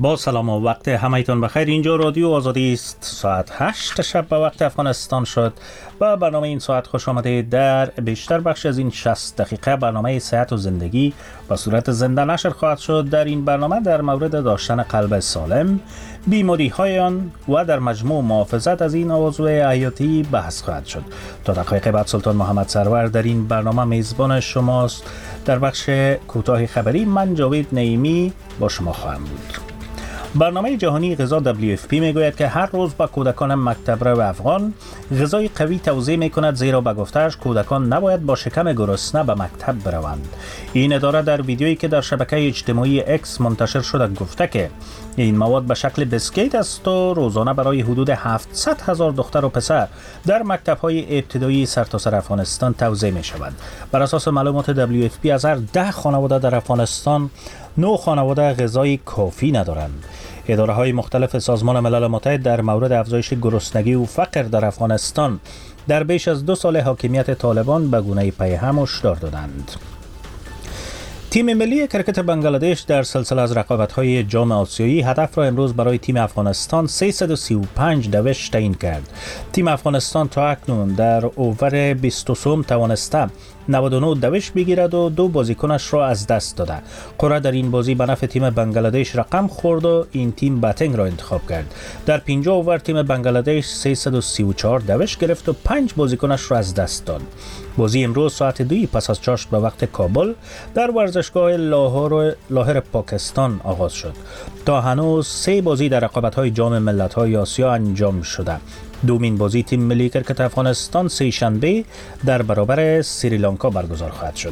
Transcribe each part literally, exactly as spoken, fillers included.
با سلام و وقت همه‌تان بخیر. اینجا رادیو آزادی است. ساعت هشت شب به وقت افغانستان شد و برنامه این ساعت خوش آمده. در بیشتر بخش از این شصت دقیقه برنامه صحت و زندگی به صورت زنده نشر خواهد شد. در این برنامه در مورد داشتن قلب سالم، بیماری های آن و در مجموع محافظت از این موضوع حیاتی بحث خواهد شد. تا دقایق بعد سلطان محمد سرور در این برنامه میزبان شماست. در بخش کوتاه خبری من جاوید نعیمی با شما خواهم بود. برنامه جهانی غذا دبلیو اف پی میگوید که هر روز با کودکان مکتب رو افغان غذای قوی توزیع میکند، زیرا به گفته‌اش کودکان نباید با شکم گرسنه به مکتب بروند. این اداره در ویدیویی که در شبکه اجتماعی اکس منتشر شده گفته که این مواد به شکل بسکیت است و روزانه برای حدود هفتصد هزار دختر و پسر در مکتب‌های ابتدایی سرتاسر افغانستان توزیع می‌شود. بر اساس معلومات دبلیو اف پی از هر ده خانواده در افغانستان نه خانواده غذای کافی ندارند. اداره‌های مختلف سازمان ملل متحد در مورد افزایش گرسنگی و فقر در افغانستان در بیش از دو سال حاکمیت طالبان به گونه پی هم هشدار دادند. تیم ملی کرکت بنگلادش در سلسله از رقابت‌های جام آسیایی هدف را امروز برای تیم افغانستان سیصد و سی و پنج دوش تعیین کرد. تیم افغانستان تا اکنون در اوور بیست و سه توانسته نود و نه دوش بگیرد و دو بازیکنش را از دست داده. قرعه در این بازی به نفع تیم بنگلادش رقم خورد و این تیم باتنگ را انتخاب کرد. در پنجاه اوور تیم بنگلادش سیصد و سی و چهار دوش گرفت و پنج بازیکنش را از دست داد. بازی امروز ساعت دوی پس از چاشت به وقت کابل در ورزشگاه لاهور لاهور پاکستان آغاز شد. تا هنوز سه بازی در رقابت‌های جام ملت‌های آسیا انجام شده. دومین بازی تیم ملی کرکت افغانستان سه شنبه در برابر سریلانکا برگزار خواهد شد.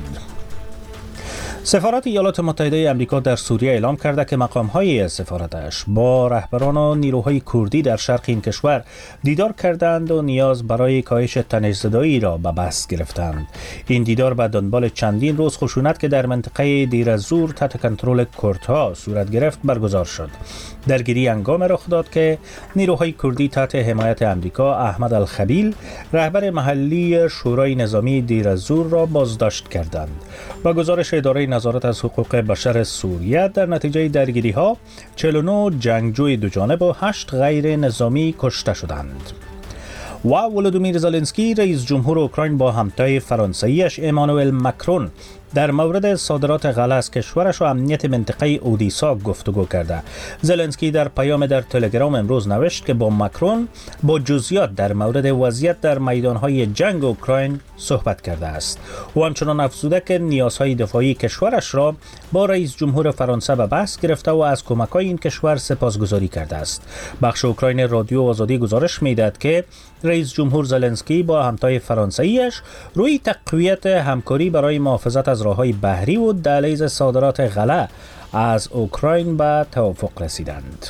سفارت ایالات متحده آمریکا در سوریه اعلام کرده که مقام‌های سفارتش با رهبران و نیروهای کردی در شرق این کشور دیدار کردند و نیاز برای کاهش تنش‌زدایی را به بحث گرفتند. این دیدار به دنبال چندین روز خشونت که در منطقه دیر از-زور تحت کنترل کردها صورت گرفت برگزار شد. درگیری هنگام رخ داد که نیروهای کردی تحت حمایت آمریکا احمد الخبیل رهبر محلی شورای نظامی دیر از-زور را بازداشت کردند. با گزارش اداره نظارت از حقوق بشر سوریه در نتیجه درگیری ها چهل و نه جنگجوی دو جانب و هشت غیر نظامی کشته شدند. و ولودیمیر زلنسکی رئیس جمهور اوکراین با همتای فرانسویش امانوئل مکرون در مورد صادرات غله از کشورش و امنیت منطقه اودیسا گفتگو کرده. زلنسکی در پیام در تلگرام امروز نوشت که با مکرون با جزئیات در مورد وضعیت در میدانهای جنگ اوکراین صحبت کرده است. او همچنان افزوده که نیازهای دفاعی کشورش را با رئیس جمهور فرانسه به بحث گرفته و از کمک‌های این کشور سپاسگزاری کرده است. بخش اوکراین رادیو آزادی گزارش می‌دهد که رئیس جمهور زلنسکی با همتای فرانسویش روی تقویت همکاری برای محافظت از راه‌های بحری و دهلیز صادرات غله از اوکراین به توافق رسیدند.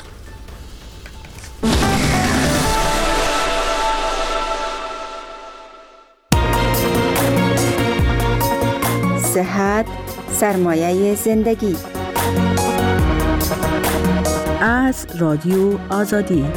صحت سرمایه زندگی از رادیو آزادی.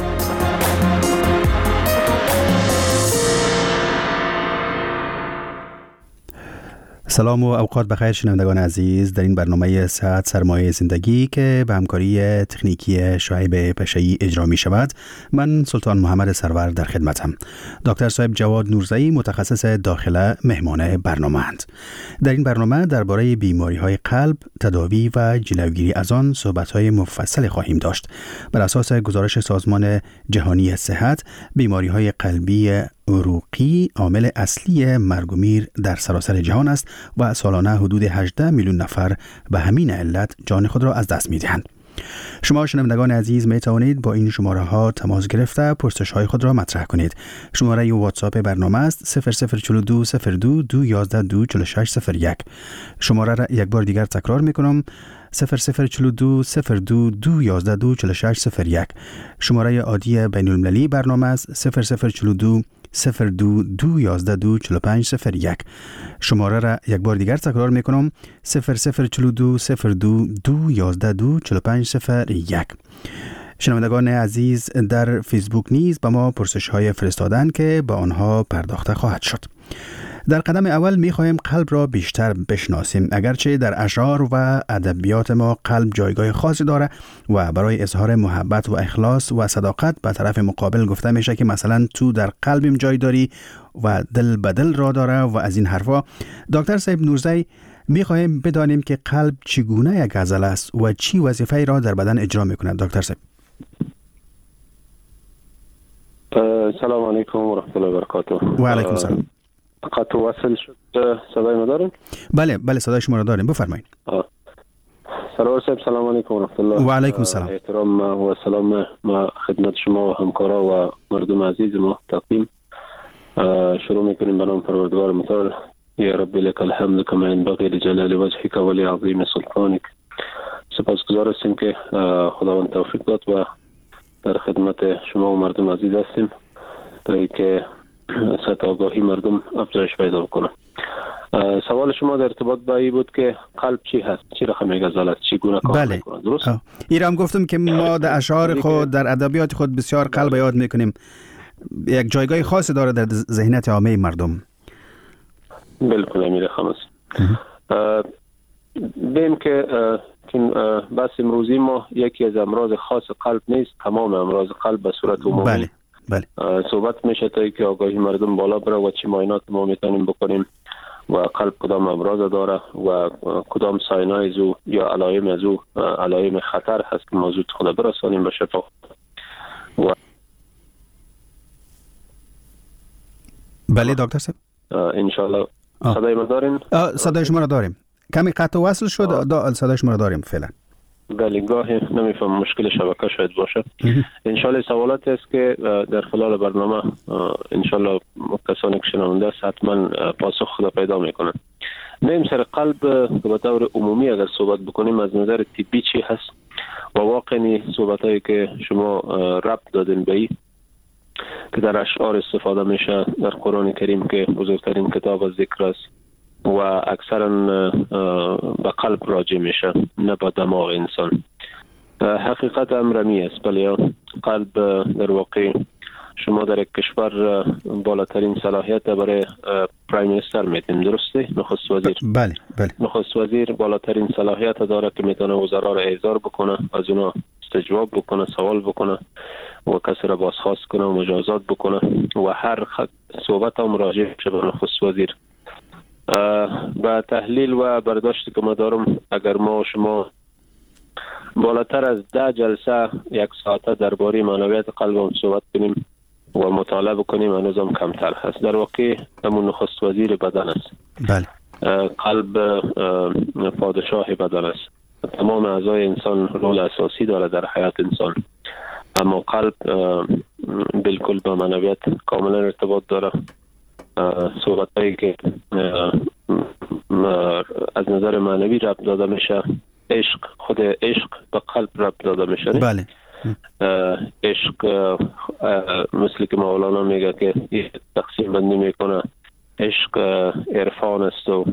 سلام و اوقات بخیر شنوندگان عزیز. در این برنامه صحت سرمایه زندگی که به همکاری تکنیکی شعیب پشه‌ای اجرا می شود، من سلطان محمد سرور در خدمتم. دکتر صاحب جواد نورزئی متخصص داخله مهمان برنامه اند. در این برنامه درباره بیماری های قلب، تداوی و جلوگیری از آن صحبت های مفصل خواهیم داشت. بر اساس گزارش سازمان جهانی صحت، بیماری های قلبی عروقی عامل اصلی مرگ و میر در سراسر جهان است و سالانه حدود هجده میلیون نفر به همین علت جان خود را از دست می‌دهند. شما شنوندگان عزیز می توانید با این شماره ها تماس گرفته پرسش های خود را مطرح کنید. شماره واتساپ برنامه است صفر صفر چهل و دو صفر دو دو یازده دو چهل و شش صفر یک. شماره را یک بار دیگر تکرار می کنم: صفر صفر چهل و دو صفر دو دو یازده دو چهل و شش صفر یک. شماره عادی بین المللی برنامه است صفر صفر چهل و دو صفر دو دو یازده دو چهل و پنج صفر یک. شماره را یک بار دیگر تکرار می کنم: صفر صفر چهل و دو صفر دو دو یازده دو چهل و پنج صفر یک. شنوندگان عزیز در فیسبوک نیز به ما پرسش های فرستادن که با آنها پرداخته خواهد شد. در قدم اول می‌خواهیم قلب را بیشتر بشناسیم. اگرچه در اشعار و ادبیات ما قلب جایگاه خاصی داره و برای اظهار محبت و اخلاص و صداقت به طرف مقابل گفته میشه که مثلا تو در قلبم جای داری و دل به دل را داره و از این حرفا. دکتر صاحب نورزی، می‌خواهیم بدانیم که قلب چگونه یک عضله است و چی وظیفه را در بدن اجرا می‌کند. دکتر صاحب. سلام علیکم و رحمت الله و برکاته. و علیکم السلام. قطع وصل شد. صدای ما دارین؟ بله بله صدای شما را داریم، بفرمایید. سرور صاحب سلام علیکم و رحمت الله. و علیکم السلام. احترام و سلام ما خدمت شما و همکارا و مردم عزیز ما تقدیم. شروع میکنیم به نام پروردگار متعال. یا رب لك الحمد كما ينبغي لجلال وجهك ولعظيم سلطانك. سپاسگزار هستیم که خداوند توفیق داد و در خدمت شما و مردم عزیز هستیم تا اینکه سطح آگاهی مردم افزایش پیدا کنه. سوال شما در ارتباط با این بود که قلب چی هست، چی رقم یک عضله است، چگونه کار بله. میکنه، درست؟ این هم گفتم که ما در اشعار خود، در ادبیات خود بسیار قلب یاد میکنیم، یک جایگاه خاصی داره در ذهنیت عامه مردم. بالکل امیر خمس. بیم که بس امروزی ما یکی از امراض خاص قلب نیست، تمام امراض قلب به صورت عمومی بله بله صحبت میشه تا اینکه آگاهی مردم بالا بره و چی معاینات ما میتونیم بکنیم و قلب کدام امراض داره و کدام ساینای زو یا علائم از او علائم خطر هست که موضوع خود برسانیم به شفا. و بله دکتر صاحب ان شاء الله. صدای ما دارین؟ صدای شما را داریم. کمی قطع وصل شد، دا صدای شما را داریم فعلا. بله گاهی نمیفهم مشکل شبکه شاید باشه. انشالله سوالات است که در خلال برنامه انشالله کسانی که شنونده است حتما پاسخ خود پیدا میکنن. نیم سر قلب به طور عمومی اگر صحبت بکنیم از نظر طبی چی هست و واقعی صحبت هایی که شما ربط دادین به این که در اشعار استفاده میشه در قرآن کریم که بزرگترین کتاب از ذکر است و اکثرا به قلب راجع میشه نه به دماغ انسان. حقیقت امرمی است. بله قلب در واقع شما در یک کشور بالاترین صلاحیت برای پرایم منیستر میتیم، درسته؟ نخست وزیر. بله بله. نخست وزیر بالاترین صلاحیت داره که میتونه وزرا را احضار بکنه، از اونا استجواب بکنه، سوال بکنه و کسی را بازخواست کنه و مجازات بکنه و هر صحبت هم راجع میشه به نخست وزیر. با تحلیل و برداشتی که ما دارم اگر ما و شما بالاتر از ده جلسه یک ساعته درباره معنویت قلب صحبت کنیم و مطالعه کنیم هنوزم کمتر هست. در واقع همون نخست وزیر بدن است. بله. قلب پادشاه بدن است. تمام اعضای انسان رول اساسی داره در حیات انسان، اما قلب بالکل با معنویت کاملا ارتباط داره. صحبت هایی که از نظر معنوی ربط داده میشه، عشق، خود عشق به قلب ربط داده میشه. بله. عشق مثل که مولانا میگه که تقسیم بندی میکنه، عشق عرفان است و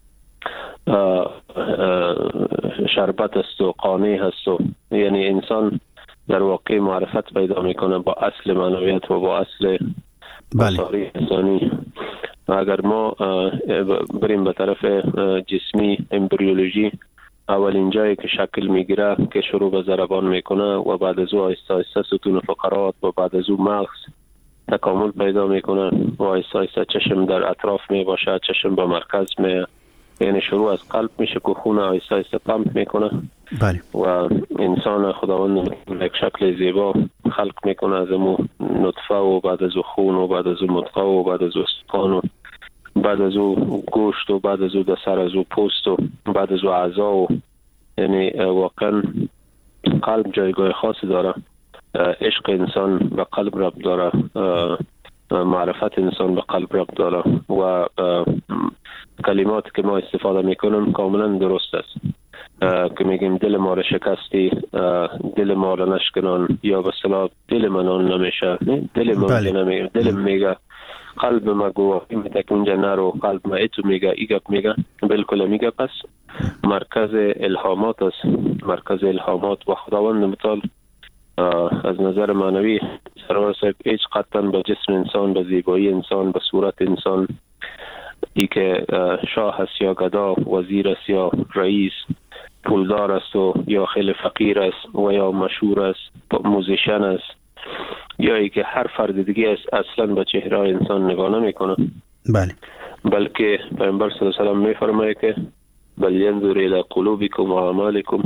شربت است و قانع هست و یعنی انسان در واقع معرفت پیدا میکنه با اصل معنویت و با اصل بله. انسانی. اگر ما بریم به طرف جسمی امبریولوژی، اولین جایی که شکل میگیره که شروع به ضربان میکنه و بعد از او آهسته آهسته ستون فقرات و بعد از او مغز تکامل پیدا میکنه و آهسته آهسته چشم در اطراف می باشه، چشم به مرکز می، یعنی شروع از قلب میشه که خون آهسته آهسته پمپ میکنه. بله. و انسان خداوند یک شکل زیبا خلق میکنه از امو نطفه و بعد از او خون و بعد از او مضغه و بعد از او استخوان و بعد از او گوشت و بعد از او در سر از او پوست و بعد از او اعضا و یعنی واقعا قلب جایگاه خاصی داره. عشق انسان به قلب ربط داره، معرفت انسان به قلب ربط داره و کلمات که ما استفاده میکنیم کاملا درست است که میگیم دل ما را شکستی، دل ما را نشکنان، یا به اصطلاح دل من آن نمیشه، دل ما بله. نمیگه، دل میگه قلب ما گواهی میده که اونجا نرو، قلب ما ایتو میگه، ایگب میگه، بالکل میگه. پس مرکز الهامات است، مرکز الهامات و خداوند متعال از نظر معنوی سرور صاحب هیچ قطعا به جسم انسان، به زیبایی انسان، به صورت انسان ای که شاه است یا گدا، وزیر است یا رئیس، پولدار است و یا خیلی فقیر است و یا مشهور است، موزیشن است، یا ای که هر فرد دیگه است، اصلا به چهره انسان نگاه نمیکنه. بله. بلکه پیامبر صلی الله علیه و آله میفرماید که بل ینظر الی قلوبکم و اعمالکم،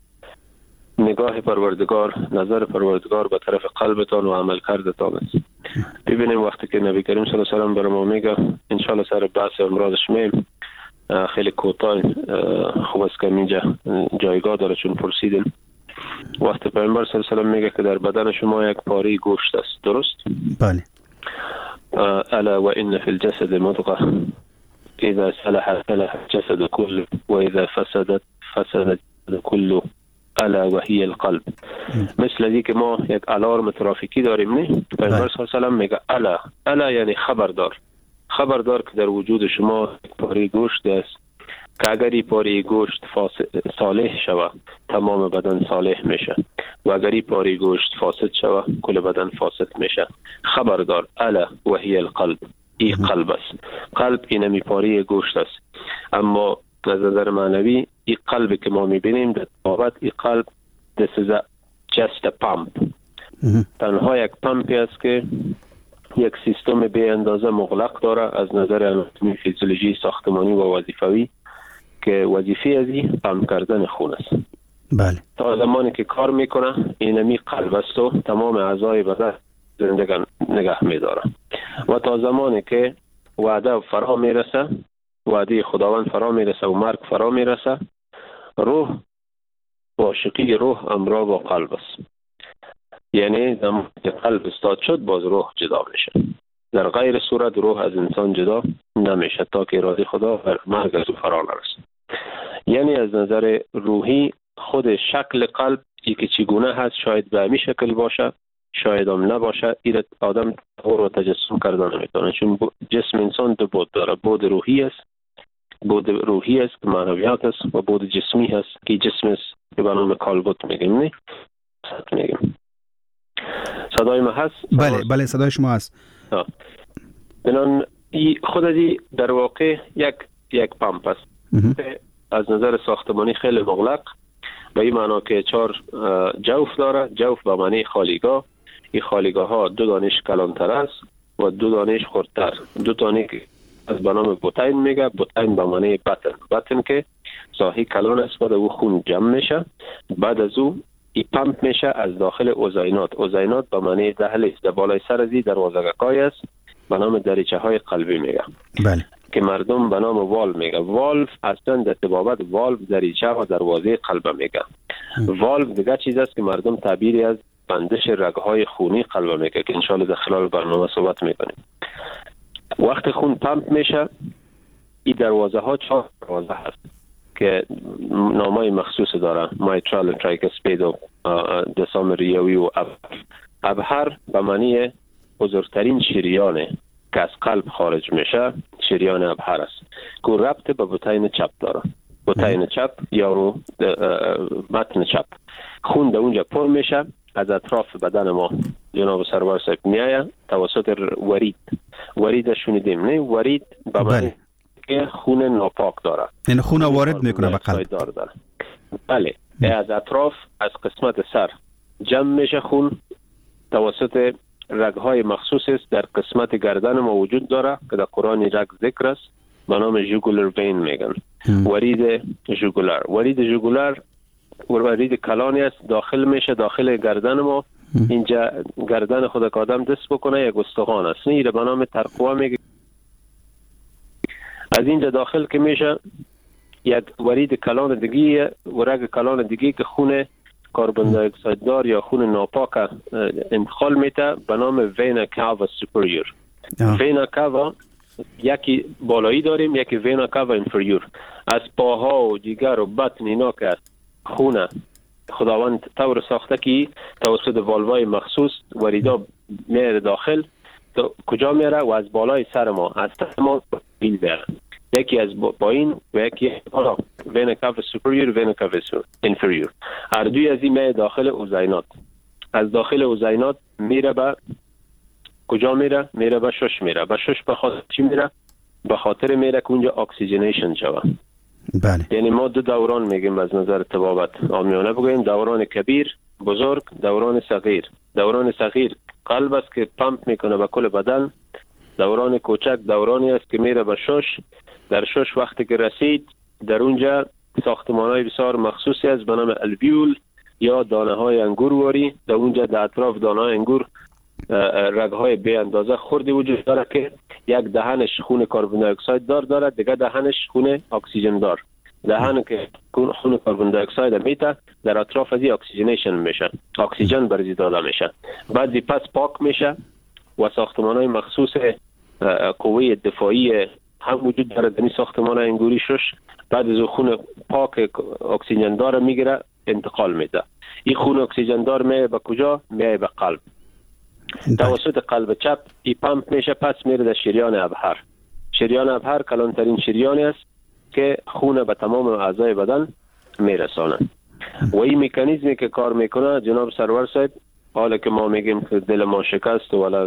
نگاه پروردگار، نظر پروردگار به طرف قلبتان و عمل کردتان است. ببینیم وقتی که نبی کریم صلی الله علیه و آله بر ما میگه، ان شاء الله سر بحث امروزش میم خیلی کوتاه، خوب است که اینجا جایگاه داره چون پرسیدیم. وقتی پیامبر صلی الله علیه و آله میگه که در بدن شما یک پاره گوشت است، درست؟ بله. الا و ان فی الجسد مضغه اذا صلحت صلح الجسد كله و اذا فسدت فسد الجسد كله الا و هی القلب. مثل دی که ما یک الارم ترافیکی داریم، نه؟ پیامبر صلی الله علیه و آله میگه الا، الا یعنی خبردار، خبردار که در وجود شما یک پاره گوشت است که اگر این پاره گوشت صالح شود تمام بدن صالح میشه و اگر این پاره گوشت فاسد شود کل بدن فاسد میشه. خبردار، الا و هی القلب، این قلب است. قلب این می پاره گوشت است. اما از نظر معنوی این قلب که ما میبینیم در بابت این قلب this is a just a pump، تنها یک پمپی است که یک سیستم به اندازه مغلق داره از نظر اناتومی، فیزیولوژی، ساختمانی و وظیفوی که وظیفه ازی پمپ کردن خون است. بله. تا زمانی که کار میکنه اینمی قلب است و تمام اعضای بدن زندگان نگه میداره و تا زمانی که وعده فرا میرسه، وعده خداوند فرا میرسه و مرگ فرا میرسه، روح و عاشقی روح امرا با قلب است. یعنی زمانی که قلب استاد شد باز روح جدا میشه. در غیر صورت روح از انسان جدا نمیشه تا که اراده خدا و مرگ از او فرا نرسه. یعنی از نظر روحی خود شکل قلب یکی چگونه هست شاید به همین شکل باشه، شاید هم نباشه. این آدم تصور و تجسم کردن نمیتونه، چون جسم انسان دو بود داره، بود روحی است، بود روحی است که معنویات است و بود جسمی هست که جسم است که به نام کالبوت میگیم. نه میگیم صدای ما هست؟ بله بله صدای شما هست. بنان خود ازی در واقع یک یک پمپ است از نظر ساختمانی خیلی مغلق، به این معنا که چهار جوف داره. جوف به معنی خالیگاه. این خالیگاه ها دو دانش کلانتر است و دو دانش خردتر. دو دانش از به نام بطین میگه. بطین به معنی بطن. بطن که ساحی کلان است و او خون جمع میشه. بعد از او ای پمپ میشه از داخل اوزاینات. اوزاینات به معنی دهلیز، در بالای سر ازی دروازه‌گاهی است به نام دریچه های قلبی میگه. بله. که مردم به نام والو میگه. والو اصلا در بابت والو دریچه و دروازه قلب میگه. والو دیگه چیز است که مردم تعبیری از بندش رگهای خونی قلب میگه که انشالله در خلال برنامه صحبت میکنیم. وقتی خون پمپ میشه این دروازه ها چهار دروازه هست که نامای مخصوص داره: مایترال، ترایکسپید و دسام ریوی و ابهر. ابهر به معنی بزرگترین شریانه که از قلب خارج میشه، شریان ابهر است که ربط به بطین چپ داره. بطین چپ یا رو متن چپ. خون در اونجا پر میشه، از اطراف بدن ما جناب سرور صاحب میایه توسط ورید. ورید شنیدیم نه؟ ورید به معنی که خون ناپاک داره، یعنی خون وارد میکنه به قلب. داره. بله. از اطراف از قسمت سر جمع میشه خون توسط رگهای مخصوص است در قسمت گردن ما وجود داره که در قرآن رگ ذکر است به نام ژوگولار وین میگن. ورید ژوگولار. ورید ژوگولار ورید کلانی است، داخل میشه داخل گردن ما. اینجا گردن خود که آدم دست بکنه یک استخوان است، نه؟ به نام ترقوه میگه. از اینجا داخل که میشه یک ورید کلان دیگه، ورگ کلان دیگه که خون کربن دی اکساید دار یا خون ناپاک انتقال میته به نام وینا کاوا سوپریور. وینا کاوا یکی بالایی داریم، یکی وینا کاوا اینفریور. از پاها و جگر و بطن اینا که خون خداوند طور ساخته که توسط والوای مخصوص وریدا میره داخل. کجا میره؟ و از بالای سر ما از تحت ما بیل بیره. یکی از پایین و یکی بالا. وینا کاوا سوپریور، وینا کاوا اینفریور. هر دوی از این میره داخل اوزاینات. از داخل اوزاینات میره به کجا میره؟ میره به شش میره. به شش به خاطر چی میره؟ به خاطر میره که اونجا اکسیژنیشن شوه. بله. یعنی ما دو دوران میگیم از نظر طبابت عامیانه بگوییم، دوران کبیر بزرگ، دوران صغیر. دوران صغیر قلب است که پمپ میکنه به کل بدن. دوران کوچک دورانی است که میره به شش. در شش وقتی که رسید در اونجا ساختمان‌های بسیار مخصوصی است به نام الویول یا دانه‌های انگورواری. در اونجا در اطراف دانه‌های انگور رگ‌های به اندازه خردی وجود داره که یک دهنش خون کربن دی اکساید دار داره، دیگه دهنش خون اکسیژن دار. دهن که خون کربن دی اکساید میته در اطراف از اکسیژنیشن میشه، اکسیژن برزی داده میشه، بعد پس پاک میشه و ساختمان‌های مخصوص قوه دفاعی هم وجود داره در این ساختمان انگوری شش. بعد از خون پاک اکسیژن دار میگیره انتقال میده. این خون اکسیژن دار میه به کجا؟ میه به قلب. توسط قلب چپ ای پمپ میشه پس میره در شریان ابهر. شریان ابهر کلانترین شریانی است که خون به تمام اعضای بدن میرسانه و این مکانیزمی که کار میکنه جناب سرور صاحب، حالا که ما میگیم که دل ما شکست ولی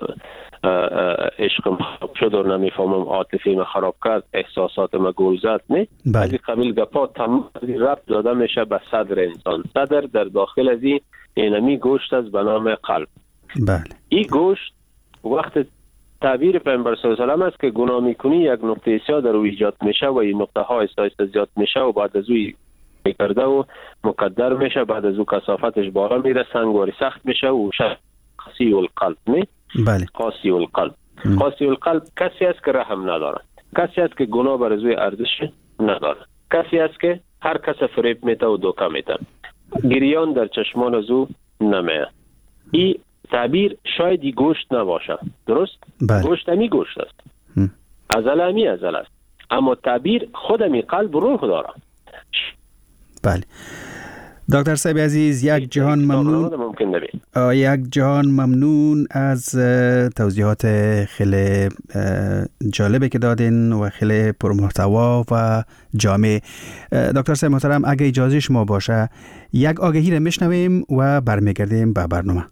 عشق خراب شد و نمیفهمم عاطفه ما خراب کرد، احساسات ما گول زد، نه بله. از این قبیل گپا تمام ربط داده میشه به صدر انسان. صدر در داخل از این اینمی گوشت است به نام قلب. بله. این گوشت وقت تعبیر پیامبر صلی الله علیه و آله است که گناه میکنی یک نقطه سیاه در او ایجاد میشه و این نقطه ها آهسته آهسته زیاد میشه و بعد از او میکرده و مقدر میشه، بعد از او کثافتش بالا میره، سنگواری سخت میشه و شخص قاسی القلب. نه بله. قاسی القلب. قاسی القلب کسی است که رحم نداره، کسی است که گناه بر از او ارزش نداره، کسی است که هر کس فریب میده و دوکه میده، گریان در چشمان از او نمیه. این تعبیر شاید این گوشت نباشه، درست؟ بله. گوشت همی گوشت است، ازل همی ازل است، اما تعبیر خود همی قلب روح داره. بله. دکتر صاحب عزیز، یک جهان ممنون. ممکن نبی. یک جهان ممنون از توضیحات خیلی جالبی که دادین و خیلی پرمحتوا و جامع. دکتر صاحب محترم، اگه اجازه شما باشه یک آگهی را میشنویم و برمیگردیم به برنامه.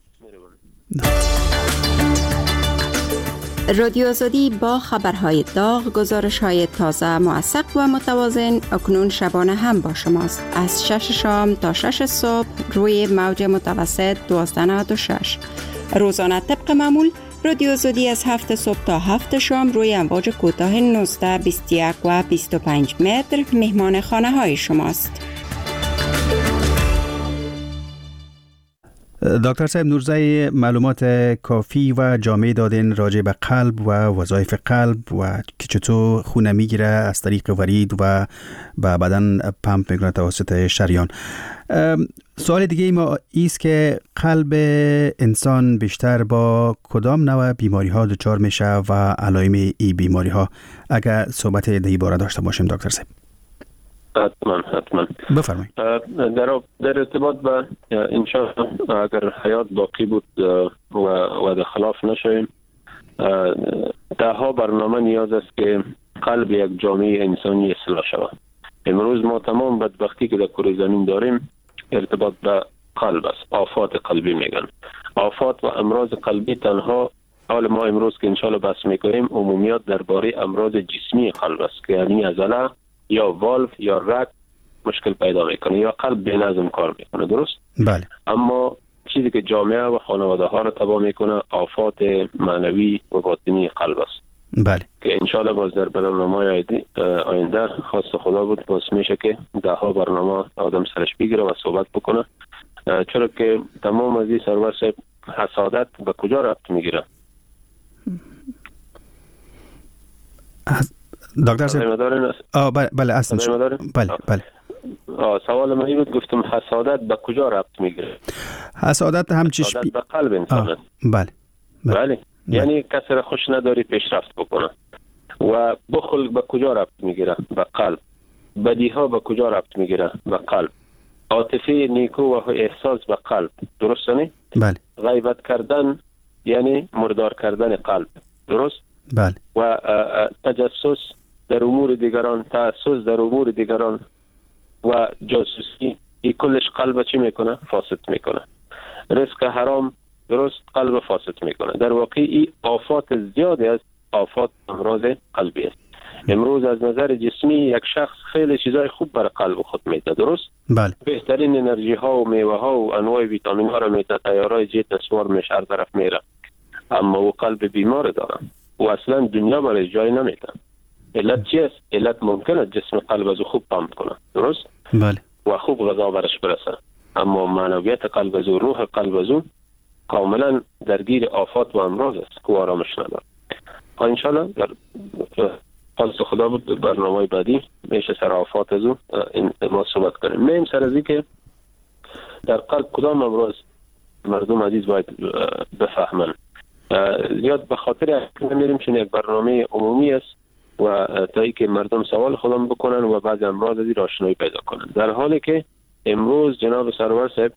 رادیو آزادی با خبرهای داغ، گزارش‌های تازه، موثق و متوازن اکنون شبانه هم با شماست. از شش شام تا شش صبح روی موج متوسط دوازده نود و شش. روزانه طبق معمول رادیو آزادی از هفت صبح تا هفت شام روی امواج کوتاه نوزده، بیست و یک و بیست و پنج متر مهمان خانه های شماست. دکتر صاحب نورزی، معلومات کافی و جامع دادین راجع به قلب و وظایف قلب و که چطور خون میگیره از طریق ورید و به بدن پمپ میکنه توسط شریان. سوال دیگه ما ایست که قلب انسان بیشتر با کدام نوع بیماری ها دچار میشه و علائم این بیماری ها، اگر صحبت در این باره داشته باشیم دکتر صاحب. حتما حتما بفرمایید. در در ارتباط با انشاءالله اگر حیات باقی بود و و در خلاف نشویم، ده ها برنامه نیاز است که قلب یک جامعه انسانی اصلاح شود. امروز ما تمام بدبختی که در کره زمین داریم ارتباط به قلب است. آفات قلبی میگن. آفات و امراض قلبی تنها حال ما امروز که انشاءالله بحث میکنیم عمومیات درباره امراض جسمی قلب است که یعنی عضله یا والف یا رگ مشکل پیدا میکنه یا قلب به نظم کار میکنه، درست؟ بله. اما چیزی که جامعه و خانواده ها را تباه میکنه آفات معنوی و باطنی قلب است. بله. که انشاءالله باز در برنامه آینده خواست خدا بود باز میشه که ده ها برنامه آدم سرش بگیره و صحبت بکنه، چرا که تمام از این سرور صاحب حسادت به کجا ربط میگیره؟ دکتر صاحب آه بله بله اصلا بله بله آه سوال من بود، گفتم حسادت به کجا ربط میگیره؟ حسادت هم چیش حسادت به قلب انسان است. بله بله, بله. یعنی کسی را خوش نداری پیشرفت بکنه. و بخل به کجا ربط میگیره؟ به قلب. بدی ها به کجا ربط میگیره؟ به قلب. عاطفه نیکو و احساس به قلب، درسته نه؟ بله. غیبت کردن یعنی مردار کردن قلب، درست؟ بله. و تجسس در امور دیگران، تعسس در امور دیگران و جاسوسی، این کلش قلب چی میکنه؟ فاسد میکنه. رزق حرام، درست، قلب فاسد میکنه. در واقع این آفات زیادی است آفات امراض قلبی است. امروز از نظر جسمی یک شخص خیلی چیزای خوب برای قلب خود میده، درست؟ بله. بهترین انرژی ها و میوه ها و انواع ویتامین ها را میده، تیارای جیت سوار میشه هر طرف میره، اما او قلب بیمار داره و اصلا دنیا برای جای نمیده. علت چی است؟ علت ممکنه جسم قلب از خوب پمپ کنه، درست؟ بله. و خوب غذا برش برسه، اما معنویت قلب از روح قلب از کاملا درگیر آفات و امراض است که آرامش نداره. انشالله در خواست خدا بود برنامه بعدی میشه سر آفات از این ما صحبت کنیم. میم سر از این که در قلب کدام امراض مردم عزیز باید بفهمن. زیاد به خاطر نمیریم چون یک برنامه عمومی است و تا ای که مردم سوال خودم بکنن و بعضی امراض از آشنایی پیدا کنن. در حالی که امروز جناب سرور صاحب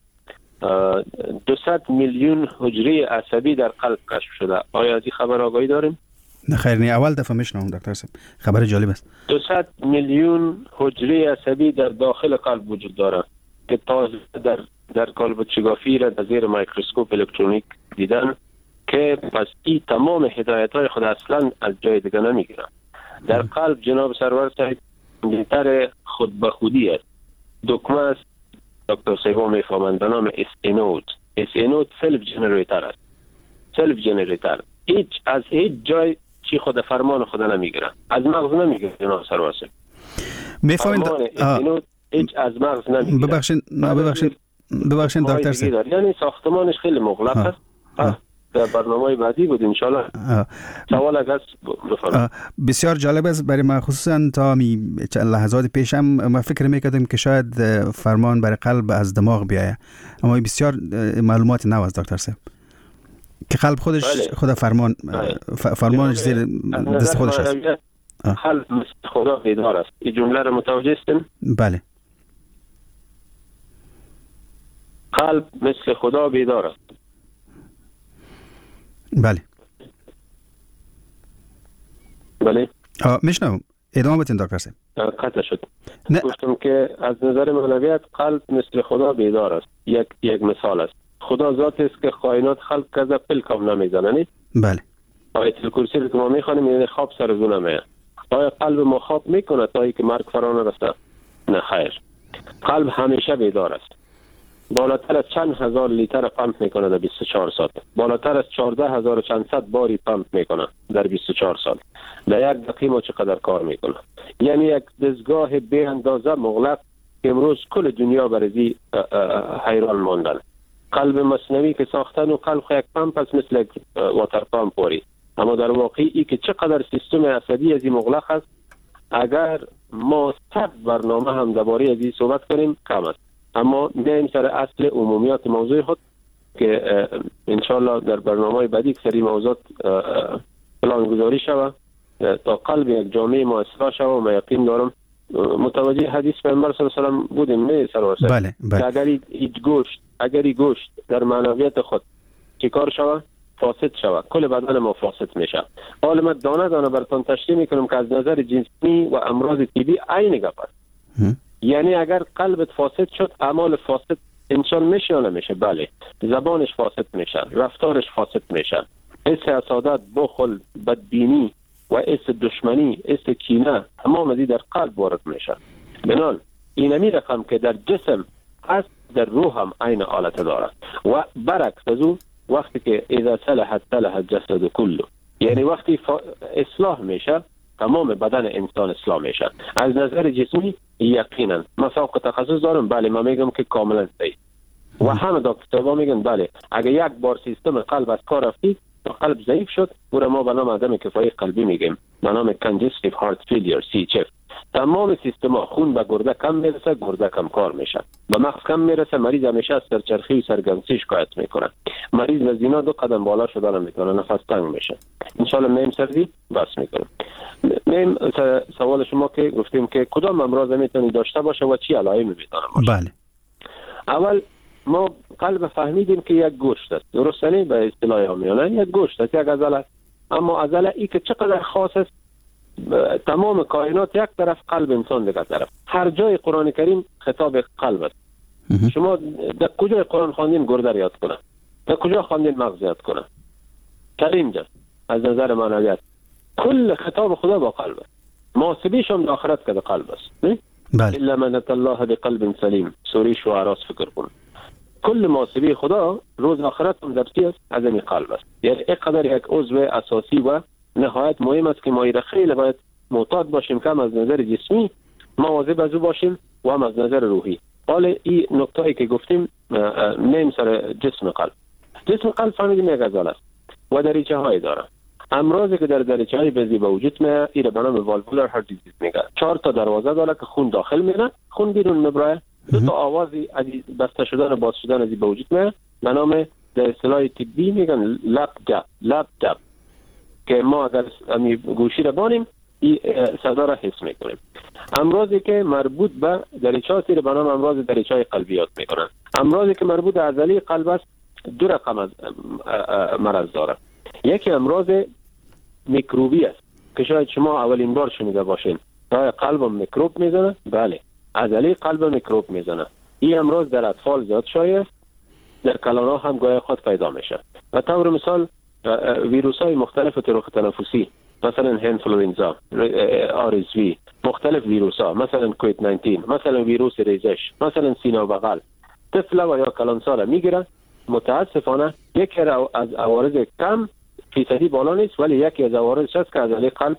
دویست میلیون حجره عصبی در قلب کشف شده. آیا از این خبر آگاهی داریم؟ نه خیر، نه اول دفعه میشنوم دکتر صاحب. خبر جالب است. دویست میلیون حجره عصبی در داخل قلب وجود داره که تازه در در کالبدشگافی را در زیر میکروسکوپ الکترونیک دیدن که پس این تمام هدایت‌های خود اصلا از جای دیگه نمیگیرن. در قلب جناب سرور صاحب میتر خود به خودی است. دکمه است، دکتر صاحب میفهمند، به نام استینود. استینود سلف جنریتر است. سلف جنریتر. هیچ از هیچ جای چی خود فرمان خود نمیگیرن. از مغز نمیگیرن جناب سرور صاحب. میفهمید استینود هیچ از مغز نمیگیرن. ببخشید ببخشید ببخشید دکتر صاحب. یعنی ساختمانش خیلی مغلق است. در برنامه بعدی بود انشالله. سوال اگر بفرمایید. بسیار جالب است برای ما، خصوصا تا می لحظات پیشم ما فکر میکردم که شاید فرمان برای قلب از دماغ بیایه، اما بسیار معلومات نو است دکتر صاحب که قلب خودش بله. خود فرمان بله. فرمانش زیر دست خودش است. قلب مثل خدا بیدار است. این جمله رو متوجه هستین؟ بله. قلب مثل خدا بیدار است. بله بله میشنوم، ادامه بدین دکتر صاحب. قطع شد. گفتم که از نظر معنویت قلب مثل خدا بیدار است. یک یک مثال است. خدا ذات است که کائنات خلق کرده، پلکام نمیزنه نیست؟ بله. آیت الکرسی رو که ما میخوانیم یعنی خواب سر از اون نمیه. آیا قلب ما خواب میکنه تا ای که مرگ فرا نرسه؟ نه خیر. قلب همیشه بیدار است. بالاتر از چند هزار لیتر پمپ میکنه در بیست و چهار ساعت. بالاتر از چهارده هزار و چند صد باری پمپ میکنه در بیست و چهار ساعت. در یک دقیقه ما چقدر کار میکنه؟ یعنی یک دستگاه بی اندازه مغلق که امروز کل دنیا برای حیران ماندن. قلب مصنوعی که ساختن و قلب یک پمپ است مثل یک واتر پمپ واری، اما در واقع ای که چقدر سیستم عصبی از این مغلق است. اگر ما صد برنامه هم درباره از این صحبت کنیم کم است. اما میایم سر اصل عمومیات موضوع خود که انشالله در برنامه بعدی سری موضوعات پلان گذاری شود تا قلب یک جامعه ما اصلاح شود و من یقین دارم متوجه حدیث پیامبر صلی الله علیه و سلم بودیم نه سرور صاحب؟ بله بله. اگر هیچ گوشت اگر گوشت در معنویت خود چیکار شود؟ فاسد شود. کل بدن ما فاسد میشه. حالا من دانه دانه براتون تشریح میکنم که از نظر جسمی و امراض طبی عین گپ است. یعنی اگر قلبت فاسد شد اعمال فاسد انسان میشه یا نمیشه؟ بله. زبانش فاسد میشه، رفتارش فاسد میشه، حس حسادت، بخل، بدبینی و حس دشمنی، حس کینه، تمام ازی در قلب وارد میشه. بنان اینمی رقم که در جسم هست در روح هم عین حالت داره و برعکس از اون وقتی که اذا صلحت صلح الجسد كله، یعنی وقتی اصلاح میشه تمام بدن انسان اصلاح میشه. از نظر جسمی یقینا من فوق تخصص دارم، بله من میگم که کاملا صحیح و همه دکترها میگن بله اگه یک بار سیستم قلب از کار رفتی و قلب ضعیف شد او را ما به نام عدم کفایی قلبی میگیم، به نام congestive heart failure سی اچ اف. تمام سیستم خون به گرده کم میرسه، گرده کم کار میشه، به مغز کم میرسه، مریض همیشه از سرچرخی و سرگرمی شکایت میکنه، مریض وزینا دو قدم بالا شدن میکنه، نفس تنگ میشه. ان شاء الله میم سردی بس میکنم. میم سوال شما که گفتیم که کدام امراض میتونه داشته باشه و چی علائم میتونه باشه؟ بله. اول ما قلب فهمیدیم که یک گوشت است، درست نه؟ به اصطلاح عامیانه یک گوشت است، یک عضله است. اما عضله ای که چقدر خاص است، تمام کائنات یک طرف، قلب انسان دیگر طرف. هر جای قرآن کریم خطاب قلب است. شما در کجای قرآن خواندین گرده یاد کنه؟ در کجا خواندین مغز یاد کنه؟ کریم جست از نظر معنویت. کل خطاب خدا با قلب است. محاسبهش هم آخرت که قلب است. بله. الا من اتى الله بقلب سلیم. سوره شعراء فکر کن. کل محاسبه خدا روز آخرت هم در چی است؟ از این قلب است. یعنی اینقدر یک عضو اساسی و نهایت مهم است که ما را خیلی باید معتاد باشیم که هم از نظر جسمی مواظب از او باشیم و هم از نظر روحی. حالا این نکته‌ای که گفتیم نیم سر جسم قلب. جسم قلب فهمیدیم یک عضله است و دریچه های داره. امراضی که در دریچه های بعضی به وجود میاد ایره به نام والوولار هارت دیزیز میگه. چهار تا دروازه داره که خون داخل میره، خون بیرون میبره. دو تا آوازی از بسته شدن و باز شدن از به وجود میاد به نام در اصطلاح طبی میگن لب دب لب دب که ما اگر امی گوشی را بانیم این صدا را حس میکنیم. امراضی که مربوط به دریچه‌ای را به نام امراض دریچه‌های قلبیات میکنن. امراضی که مربوط به عضله قلب است دو رقم از مرض داره. یکی امراض میکروبی است که شاید شما اولین بار شنیده باشین. آیا قلبم میکروب میزنه؟ بله. عضله قلب میکروب میزنه. این امراض در اطفال زیاد شایع است. در کلان‌ها هم گاهی خود پیدا میشه. و طور مثال ویروس‌های مختلف طرق تنفسی مثلا انفلوئنزا، آر اس وی، مختلف ویروس‌ها مثلا کووید نوزده، مثلا ویروس ریزش، مثلا سینه و بغل طفل و یا کلانسال میگیره. متاسفانه یکی از عوارض کم فیصدی بالا نیست ولی یکی از عوارض هست که عضله قلب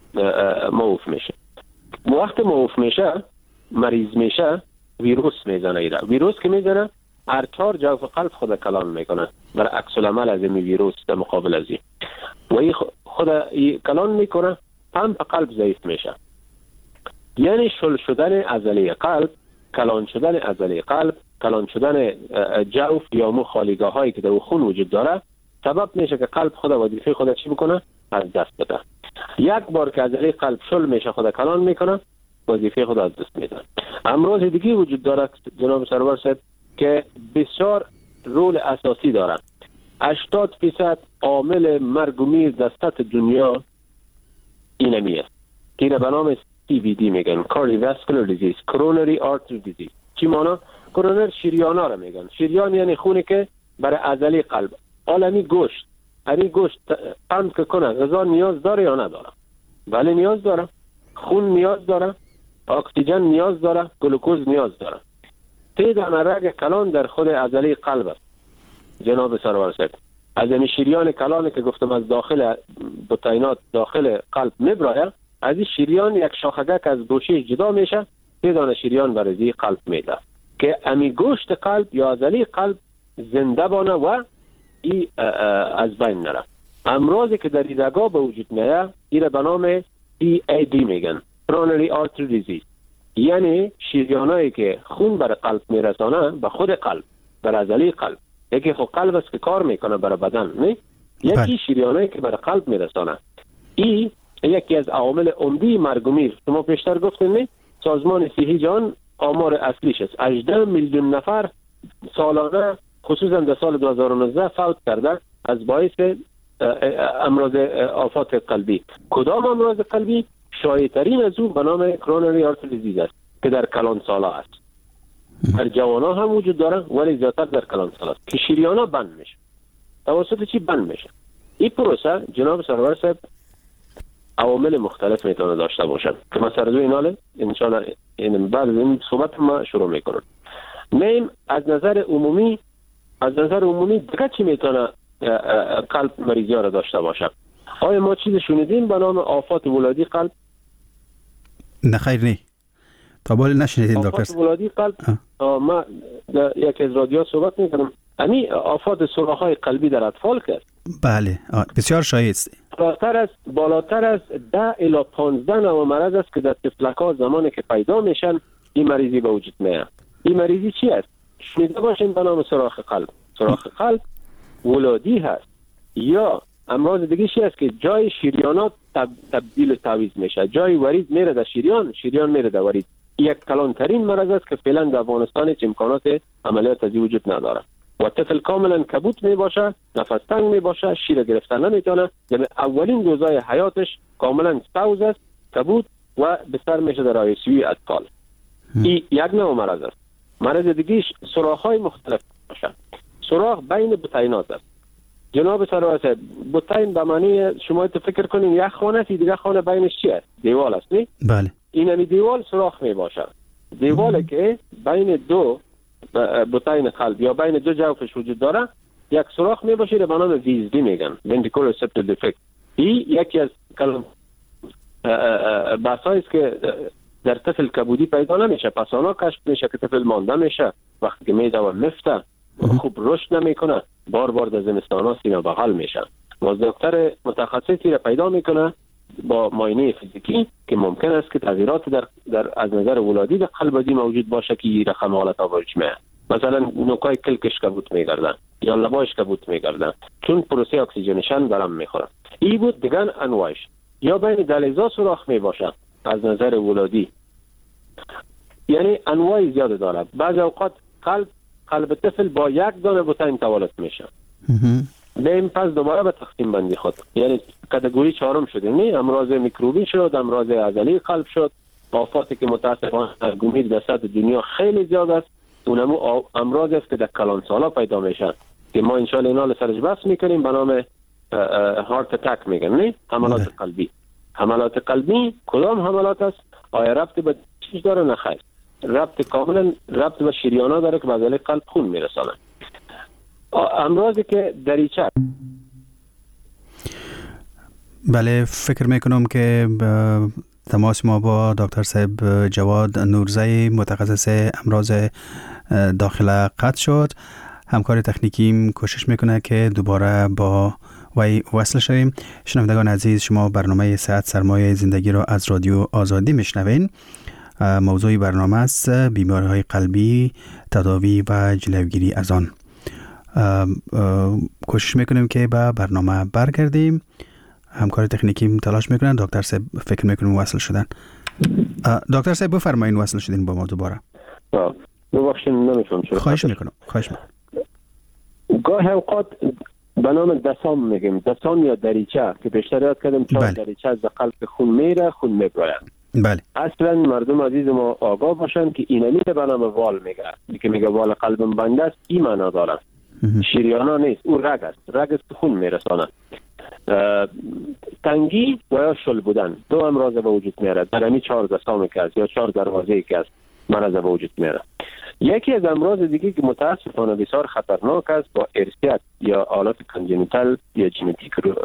موقوف میشه. وقتی موقوف میشه مریض میشه ویروس میزنه ایره. ویروس که میزنه ارتار جوف قلب خود کلان میکنه برای عکس العمل از این ویروس در مقابل از این و این خود کلان میکنه پمپ قلب ضعیف میشه. یعنی شل شدن عضله قلب، کلان شدن عضله قلب، کلان شدن جوف یا مو خالیگاه هایی که در خون وجود داره سبب میشه که قلب خود وظیفه خود چی بکنه؟ از دست بده. یک بار که عضله قلب شل میشه خود کلان میکنه وظیفه خود از دست میده. امراض دیگه وجود داره جناب سرور صاحب که بسیار رول اساسی دارن. هشتاد درصد عامل مرگ و میر در سطح دنیا اینمیه که به نام سی وی دی میگن، Cardiovascular Disease، Coronary Artery Disease. چی مانا؟ کرونر شریانا رو میگن. شریان یعنی خونی که برای عضله قلب. عالمی گوشت، همی گوشت قند که کنه غذا نیاز داره یا نداره؟ بله نیاز داره. خون نیاز داره، اکسیژن نیاز داره، گلوکوز نیاز داره. سه دانه رگ کلان در خود عضله قلب است جناب سرور صاحب. از این شریان کلانی که گفتم از داخل بطینات داخل قلب میبره، از این شریان یک شاخگک از گوشه جدا میشه، سه دانه شریان برای قلب میده که امی گوشت قلب یا عضله قلب زنده بانه و ای از بین نره. امراضی که در ایدگاه به وجود میاد ایره به نام سی ای دی میگن، Coronary Artery Disease. یعنی شریانایی که خون بر قلب میرسانه به خود قلب، بر عضله قلب. یکی خود قلب است که کار میکنه برای بدن، نه؟ یکی شریانایی که بر قلب میرسانه. ای یکی از عوامل عمده مرگ و میر. شما پیشتر گفتین نه؟ سازمان صحی جهان آمار اصلیش است. هجده میلیون نفر سالانه خصوصا در سال دو هزار و نوزده فوت کرده از باعث امراض آفات قلبی. کدام امراض قلبی؟ شایع‌ترین از او به نام کرونری آرتری دیزیز است که در کلان سالا است. در جوانا هم وجود داره ولی زیادتر در کلان سالا است که شریانا بند میشه. توسط چی بند میشه؟ این پروسه جناب سرور صاحب عوامل مختلف میتونه داشته باشه که ما سر دوی ناله انشاءالله این بعد از این صحبت ما شروع میکنم. میم از نظر عمومی از نظر عمومی دیگه چی میتونه قلب مریضی ها را داشته باشه؟ آیا ما چیز شنیدیم به نام آفات ولادی قلب؟ نه خیر نه. تا بالا نشنیدیم دکتر. آفات ولادی قلب ما یک از رادیو صحبت میکنم. امی آفات سوراخ‌های قلبی در اطفال کرد. بله بسیار شایع است. بالاتر از بالاتر از ده الی پانزده نوع مرض است که در طفلک‌ها زمانی که پیدا میشن این مریضی به وجود میاد. این مریضی چی است؟ شنیده باشین به نام سوراخ قلب. سوراخ قلب ولادی هست یا امراض دیگه چی است که جای شریانات تب... تبدیل تعویض میشه. جای ورید میره در شریان، شریان میره در ورید. یک کلانترین مرض است که فعلا در افغانستان هیچ امکانات عملیات ازی وجود نداره و طفل کاملا کبوت می باشه، نفس تنگ می باشه، شیر گرفتن نمیتونه. یعنی اولین روزای حیاتش کاملا سوز است، کبوت و بستر میشه در آی سی یو اطفال. این یک نوع مرض است. مرض دیگهش سوراخ‌های مختلف باشه. سوراخ بین بطینات است جناب سرور، بطین به معنی شما تو فکر کنین یک خانه است، دیگه خانه بینش چی است؟ دیوال است نه؟ بله. این همی دیوال سوراخ می باشه. دیوالی که بین دو بطین قلب یا بین دو جوفش وجود داره، یک سوراخ می باشه به نام ویزدی میگن، ventricular septal defect. این یکی از کلم بحثایی است که در طفل کبودی پیدا نمیشه، پس آنها کشف میشه که طفل مانده میشه وقتی که میده و مفته خوب رشد نمیکنه، بار بار در زمستانا سینه بغل میشه. و دکتر متخصصی را پیدا میکنه با معاینه فیزیکی که ممکن است که تغییرات در, در از نظر ولادی در قلب موجود باشه که این رقم حالت آورج میه. مثلا نوکای کلکش کبود میگردن یا لباش کبود میگردن چون پروسه اکسیژنشن برام میخوره. ای بود دیگه انواعش. یا بین دلیزا سوراخ میباشه از نظر ولادی، یعنی انواع زیاد داره. بعض اوقات قلب قلب طفل با یک دانه بطین تولد میشه. بیم پس دوباره به تقسیم بندی خود، یعنی کاتگوری چهارم شده، نه امراض میکروبی شد، امراض عضلی قلب شد، آفاتی که متاسفانه در گمهیر در سطح دنیا خیلی زیاد است. اونمو امراض است که در کلان سالا پیدا میشن که ما انشالله اینا سرش بحث میکنیم به نام هارت اتک میگن، نه حملات قلبی. حملات قلبی کدام حملات است؟ آیا ربط به چیز داره؟ نه خیر، ربط کاملا ربط به شریانا داره که به عضله قلب خون میرسانه. امراضی که دریچه. بله، فکر میکنم که تماس ما با دکتر صاحب جواد نورزی متخصص امراض داخله قطع شد. همکار تکنیکیم کوشش میکنه که دوباره با وی وصل شویم. شنوندگان عزیز، شما برنامه صحت سرمایه زندگی را از رادیو آزادی میشنوین. موضوع برنامه است بیماری های قلبی، تداوی و جلوگیری از آن. کوشش میکنیم که به برنامه برگردیم. همکار تکنیکی تلاش میکنن. دکتر صاحب فکر میکنم وصل شدن. دکتر صاحب بفرمایید، وصل شدین با ما دوباره. ببخشید نمیتونم. خواهش میکنم. خواهش میکنم. گاهی اوقات به نام دسام میگیم، دسام یا دریچه که بیشتر یاد کردم چون بله. دریچه از قلب خون میره، خون میبراید. بله. اصلا مردم عزیز ما آگاه باشن که این نمیده به نام وال میگه، که میگه وال قلبم بنده است، این معنا داره. شریانا نیست، او رگ است، رگ است خون میرسانه. تنگی و یا شل بودن دو امراض به وجود میاره در همین چهار دستامی که است یا چهار دروازه‌ای که است مرض به وجود میاره. یکی از امراض دیگه که متاسفانه بسیار خطرناک است با ارثیت یا آلات کنجنیتال یا ژنتیک رو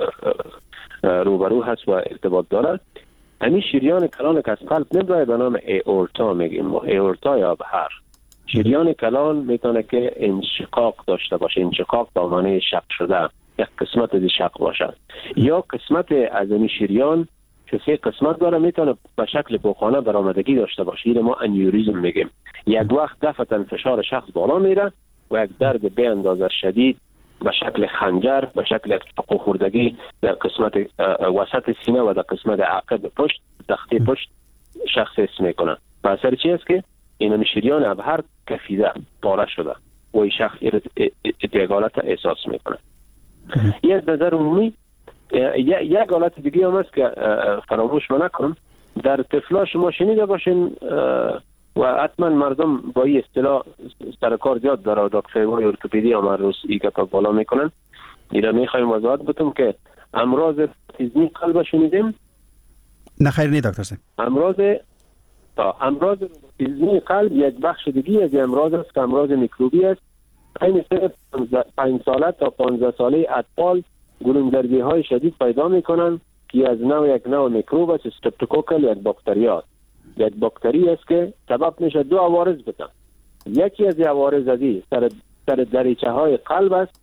روبرو هست و ارتباط داره. همین شریان کلان که از قلب نمیره به نام ایورتا میگیم، ایورتا یا بحر. شریان کلان میتونه که انشقاق داشته باشه، انشقاق به معنی شق شده، یک قسمت از شق باشه، یا قسمت از این شریان که سه قسمت داره میتونه به شکل بخانه برآمدگی داشته باشه. این ما انیوریزم میگیم. یک وقت دفعتا فشار شخص بالا میره و یک درد به اندازه شدید به شکل خنجر، به شکل چاقو خوردگی در قسمت وسط سینه و در قسمت عقب پشت، تخته پشت شخص حس میکنه. به اثر چی است که این شریان ابهر کفیده، پاره شده و این شخص یک حالت احساس میکنه. یک نظر عمومی یک حالت دیگه هم است که فراموش نکنم، در طفلا شما شنیده باشین و حتما مردم با این اصطلاح سرکار زیاد داره، دکترهای ارتوپدی هم هر روز این گپا بالا میکنن. اینا میخوایم وضاحت بدم که امراض روماتیسمی قلب شنیدیم؟ نه خیر نه دکتر صاحب. امراض امراض روماتیسمی قلب یک بخش دیگه از امراض است که امراض میکروبی است. این سه پنج ساله تا پانزده ساله اطفال گلوندرگی های شدید پیدا میکنن که از نوع یک نوع میکروب است، استرپتوکوکل یک باکتری است. یک باکتری است که سبب میشه دو عوارض بتن. یکی از عوارض ازی سر سر دریچه های قلب است،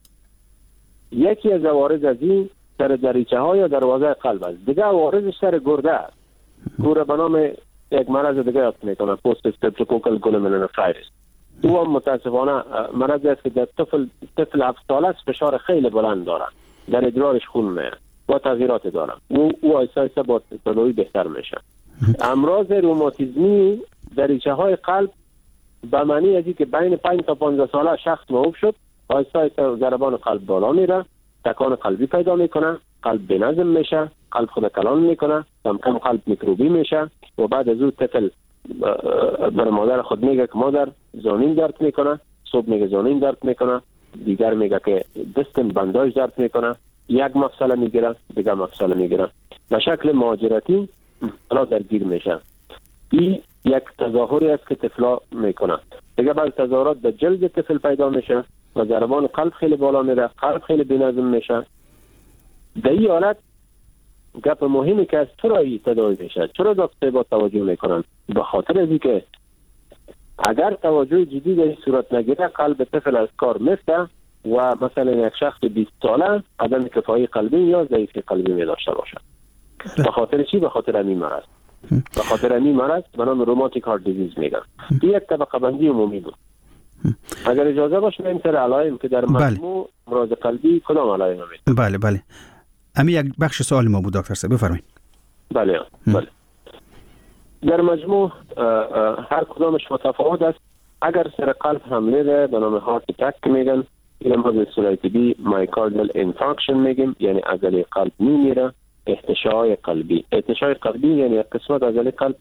یکی از عوارض ازی سر دریچه های دروازه قلب است. دیگه عوارض سر گرده است. گوره به نام یک مرض دیگه یاد میکنه، پست استرپتوکوکل گلومرولونفریس. او هم متاسفانه مرض است که در طفل طفل هفت ساله است، فشار خیلی بلند داره، در ادرارش خون میره و تغییرات داره. او او آیسته آیسته با تداوی بهتر میشه. امراض روماتیسمی دریچه های قلب به معنی ازی که بین پنج تا پانزده ساله شخص موهوب شد، آیسته آیسته ضربان قلب بالا میره، تکان قلبی پیدا میکنه، قلب بنظم میشه، قلب خود کلان میکنه، کم کم قلب میکروبی میشه و بعد از اون طفل بر مادر خود میگه که مادر زانین درد میکنه، صبح میگه زانین درد میکنه، دیگر میگه که دستم بنداج درد میکنه، یک مفصل میگیره، دیگر مفصل میگیره، به شکل مهاجرتی حالا درگیر میشه. این یک تظاهری است که طفلا میکنه. دیگه بعض تظاهرات به جلد طفل پیدا میشه و ضربان قلب خیلی بالا میره، قلب خیلی بی‌نظم میشه. در این حالت گپ مهمی که از چرا این تداوی میشه، چرا دکتر با توجه میکنن؟ به خاطر از اینکه اگر توجه جدی در این صورت نگیره قلب طفل از کار میفته و مثلا یک شخص بیست ساله عدم کفایی قلبی یا ضعیفی قلبی می داشته باشه. به خاطر چی؟ به خاطر همین مرض. به خاطر همین مرض به نام روماتیک هارت دیزیز میگن. این یک طبقه بندی عمومی بود. اگر اجازه باشه بریم سر علائم که در مجموع امراض قلبی کدام علائم میاد. بله بله. همین یک بخش سوال ما بود دکتر صاحب، بفرمایید. بله بله. در مجموع هر کدامش متفاوت است. اگر سر قلب حمله ده به نام هارت اتک میگن. این ما به صورت بی مایکاردیال انفارکشن میگیم، یعنی عضله قلب میمیره. احتشای قلبی، احتشای قلبی یعنی یک قسمت عضله قلب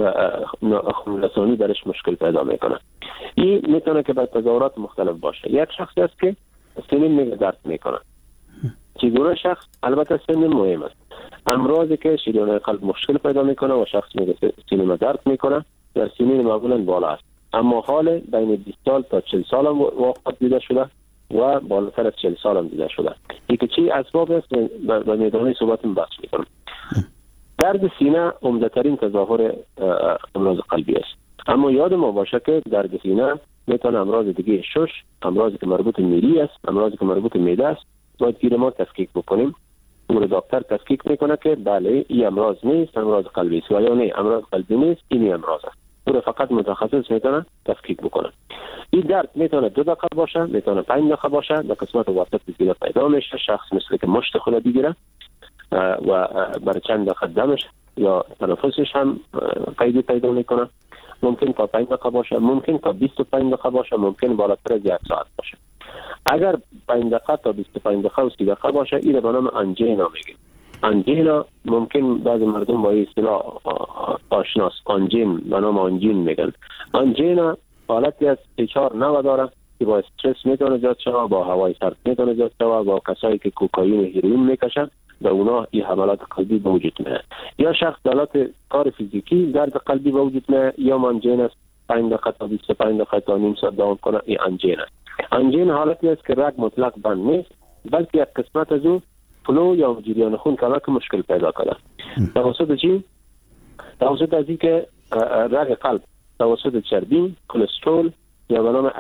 خون رسانی درش مشکل پیدا میکنه. این میتونه که به تظاهرات مختلف باشه. یک شخص است که سینه میگه درد میکنه. چگونه شخص؟ البته سینه مهم است. امراضی که شریان قلب مشکل پیدا میکنه و شخص میگه سینه درد میکنه در سینه معمولا بالا است، اما حال بین بیست سال تا چهل سال هم واقع دیده شده و بالاتر از چهل سال هم دیده شده. اینکه چی اسباب است به میدانی صحبتم بحث میکنم. درد سینه عمده‌ترین تظاهر امراض قلبی است، اما یاد ما باشه که درد سینه میتونه امراض دیگه شش، امراضی که مربوط میری است، امراضی که مربوط میده است، باید گیر ما تفکیک بکنیم. اون دکتر تفکیک میکنه که بله این امراض نیست، امراض قلبی است، و یا نه امراض قلبی نیست، این امراض است. اون فقط متخصص میتونه تفکیک بکنه. این درد میتونه دو دقیقه باشه، میتونه پنج دقیقه باشه، در قسمت وسط دیگه پیدا میشه. شخص مثل که مشت خود بگیره و برای چند دقیقه دمش یا تنفسش هم قیدی پیدا میکنه. ممکن تا پنج دقیقه باشه، ممکن تا بیست و پنج دقیقه باشه، ممکن بالاتر از یک ساعت باشه. اگر پنج دقیقه تا بیست و پنج دقیقه و سی دقیقه باشه، این به نام آنژینا میگیم. آنژینا ممکن بعضی مردم با این اصطلاح آشناست. آنژین به نام آنژین میگن. آنژینا حالتی از فشار نو داره که با استرس میتونه زیاد شود، با هوای سرد میتونه زیاد شود، با کسایی که کوکائین و هیروئین میکشن به اونا این حملات قلبی به وجود میاد. یا شخص دلالت کار فیزیکی درد قلبی به وجود میاد، یا آنژین است. پنج دقیقه تا بیست و پنج دقیقه تا نیم ساعت دوام کنه، این آنژین است. آنژین حالتی است که رگ مطلق بند نیست، بلکه یک قسمت از اون فلو یا جریان خون کمک مشکل پیدا کنه. توسط چی؟ توسط از این که رگ قلب توسط چربی، کلسترول یا به نام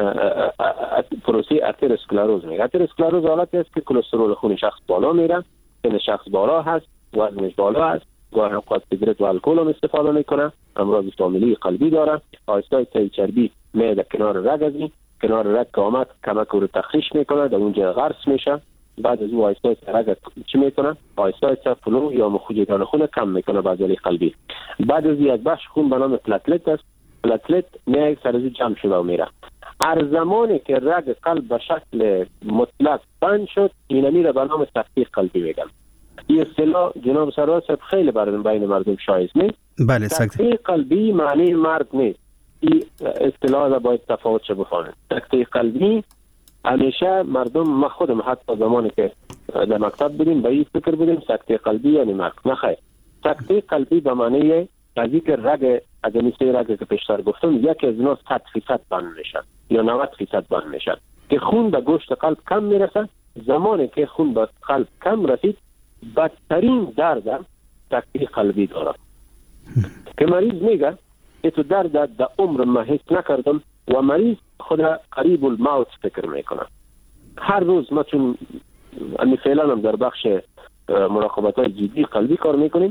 پروسه اتروسکلروز میگه. اتروسکلروز حالتی است که کلسترول خون شخص بالا میره، سن شخص بالا هست، وزنش بالا هست، گاهی اوقات سیگرت و الکل هم استفاده میکنه، امراض فامیلی قلبی داره. آهسته آهسته چربی میاد کنار رگ، از این کنار رگ که آمد کمک رو تخریش میکنه، در اونجا غرس میشه. بعد از اون آهسته آهسته رگ چی میکنه؟ آهسته آهسته فلو یا مخوجگان خون کم میکنه به عضله قلبی. بعد از یک بخش خون به نام پلتلت است. پلتلت میاد سر از جمع شده و میره. هر زمانی که رگ قلب به شکل مطلق بند شد، این میره به نام سکته قلبی میگن. این اصطلاح جناب سروار صاحب خیلی برای بین مردم شایع نیست. بله، سکته قلبی معنی مرگ نیست. این اصطلاح را باید تفاوت شه بفهمن. سکته قلبی همیشه مردم، ما خودم حتی زمانی که در مکتب بودیم به این فکر بودیم سکته قلبی یعنی مرگ. نه خیر. سکته قلبی به معنی قضیه که رگ از این سه رگ که پیشتر گفتم یکی از اینا صد فیصد بند میشن یا نود فیصد بند میشن که خون به گوشت قلب کم میرسه. زمانی که خون به قلب کم رسید بدترین درد سکته قلبی داره که مریض میگه که تو درد در عمر ما حس نکردم و مریض خود قریب الموت فکر میکنه. هر روز ما چون امی فعلا هم در بخش مراقبت های جدی قلبی کار میکنیم،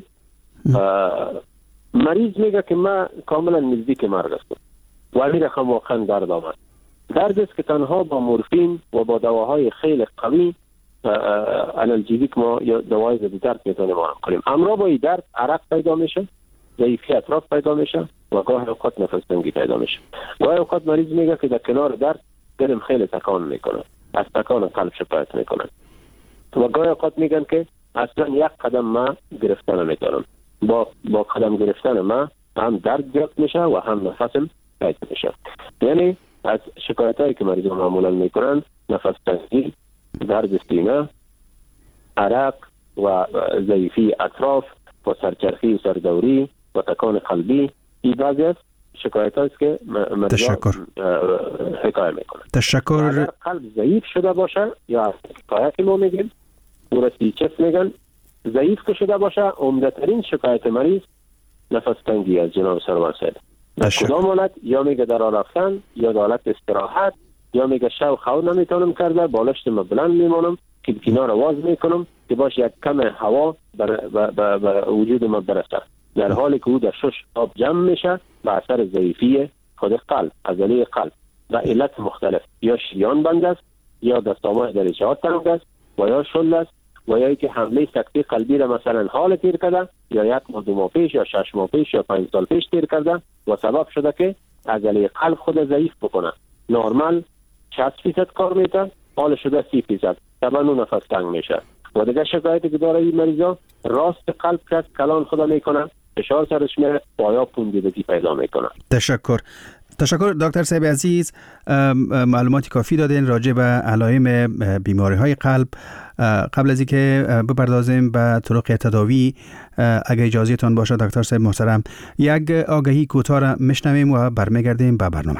مریض میگه که ما کاملا نزدیک مرگ هستم و این رقم واقعا درد آمد. درد است که تنها با مورفین و با دواهای خیلی قوی آنالژیک ما یا دوای ضد درد میتونیم آرام کنیم. اما با این درد عرق پیدا میشه، ضعیفی اطراف پیدا میشه و گاهی اوقات نفس تنگی پیدا میشه. گاهی اوقات مریض میگه که در کنار درد دلم خیلی تکان میکنه، از تکان قلب شکایت میکنه و گاهی اوقات میگن که اصلا یک قدم ما گرفتن نمیتونم. با با قدم گرفتن ما هم درد گرفت میشه و هم نفسم پیدا میشه. یعنی از شکایتایی که مریضان معمولا میکنند نفس تنگی، درد سینه، عرق و ضعیفی اطراف و سرچرخی و سردوری و تکان قلبی، این بعضی از شکایت است که مریضان حکایت میکنند. تشکر. اگر قلب ضعیف شده باشه یا حکایت که ما میگیم ورسی چست میگن ضعیف که شده باشه، عمده ترین شکایت مریض نفس تنگی از جناب سرور سید. در کدام حالت؟ یا میگه در راه رفتن، یا در حالت استراحت، یا میگه شو خو نمیتونم کرده، بالشت ما بلند میمونم، کنار واز میکنم که باش یک کم هوا بر, بر, بر, بر وجود ما برسه، در حالی که او در شش آب جمع میشه به اثر ضعیفی خود قلب، عضله قلب و علت مختلف، یا شریان بند است، یا دستامای درجات تنگ است، و یا شل است، و یا که حمله سکته قلبی را مثلا حال تیر کرده، یا یک ماه دو ماه پیش یا شش ماه پیش یا پنج سال پیش تیر کرده و سبب شده که عضله قلب خود ضعیف بکنه. نرمال شصت درصد کار میکنه، حال شده سی درصد، طبعا اون نفس تنگ میشه. و دیگه شکایتی که داره این مریضا راست قلب که کلان خدا میکنه، فشار سرش میره، پایا پوندیدگی پیدا میکنه. تشکر. تشکر دکتر صاحب عزیز، معلوماتی کافی دادین راجع به علائم بیماری های قلب. قبل از اینکه بپردازیم به طرق تداوی، اگه اجازهتون باشه دکتر صاحب محترم، یک آگهی کوتاه را میشنویم و برمیگردیم به برنامه.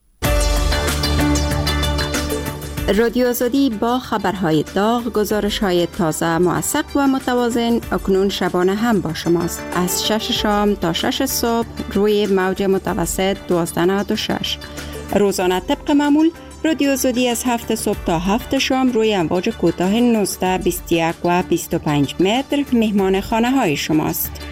رادیو آزادی با خبرهای داغ، گزارش‌های تازه، موثق و متوازن اکنون شبانه هم با شماست. از شش شام تا شش صبح روی موج متوسط دوازده نود و شش. روزانه طبق معمول رادیو آزادی از هفت صبح تا هفت شام روی امواج کوتاه نوزده، بیست و یک و بیست و پنج متر مهمان خانه های شماست.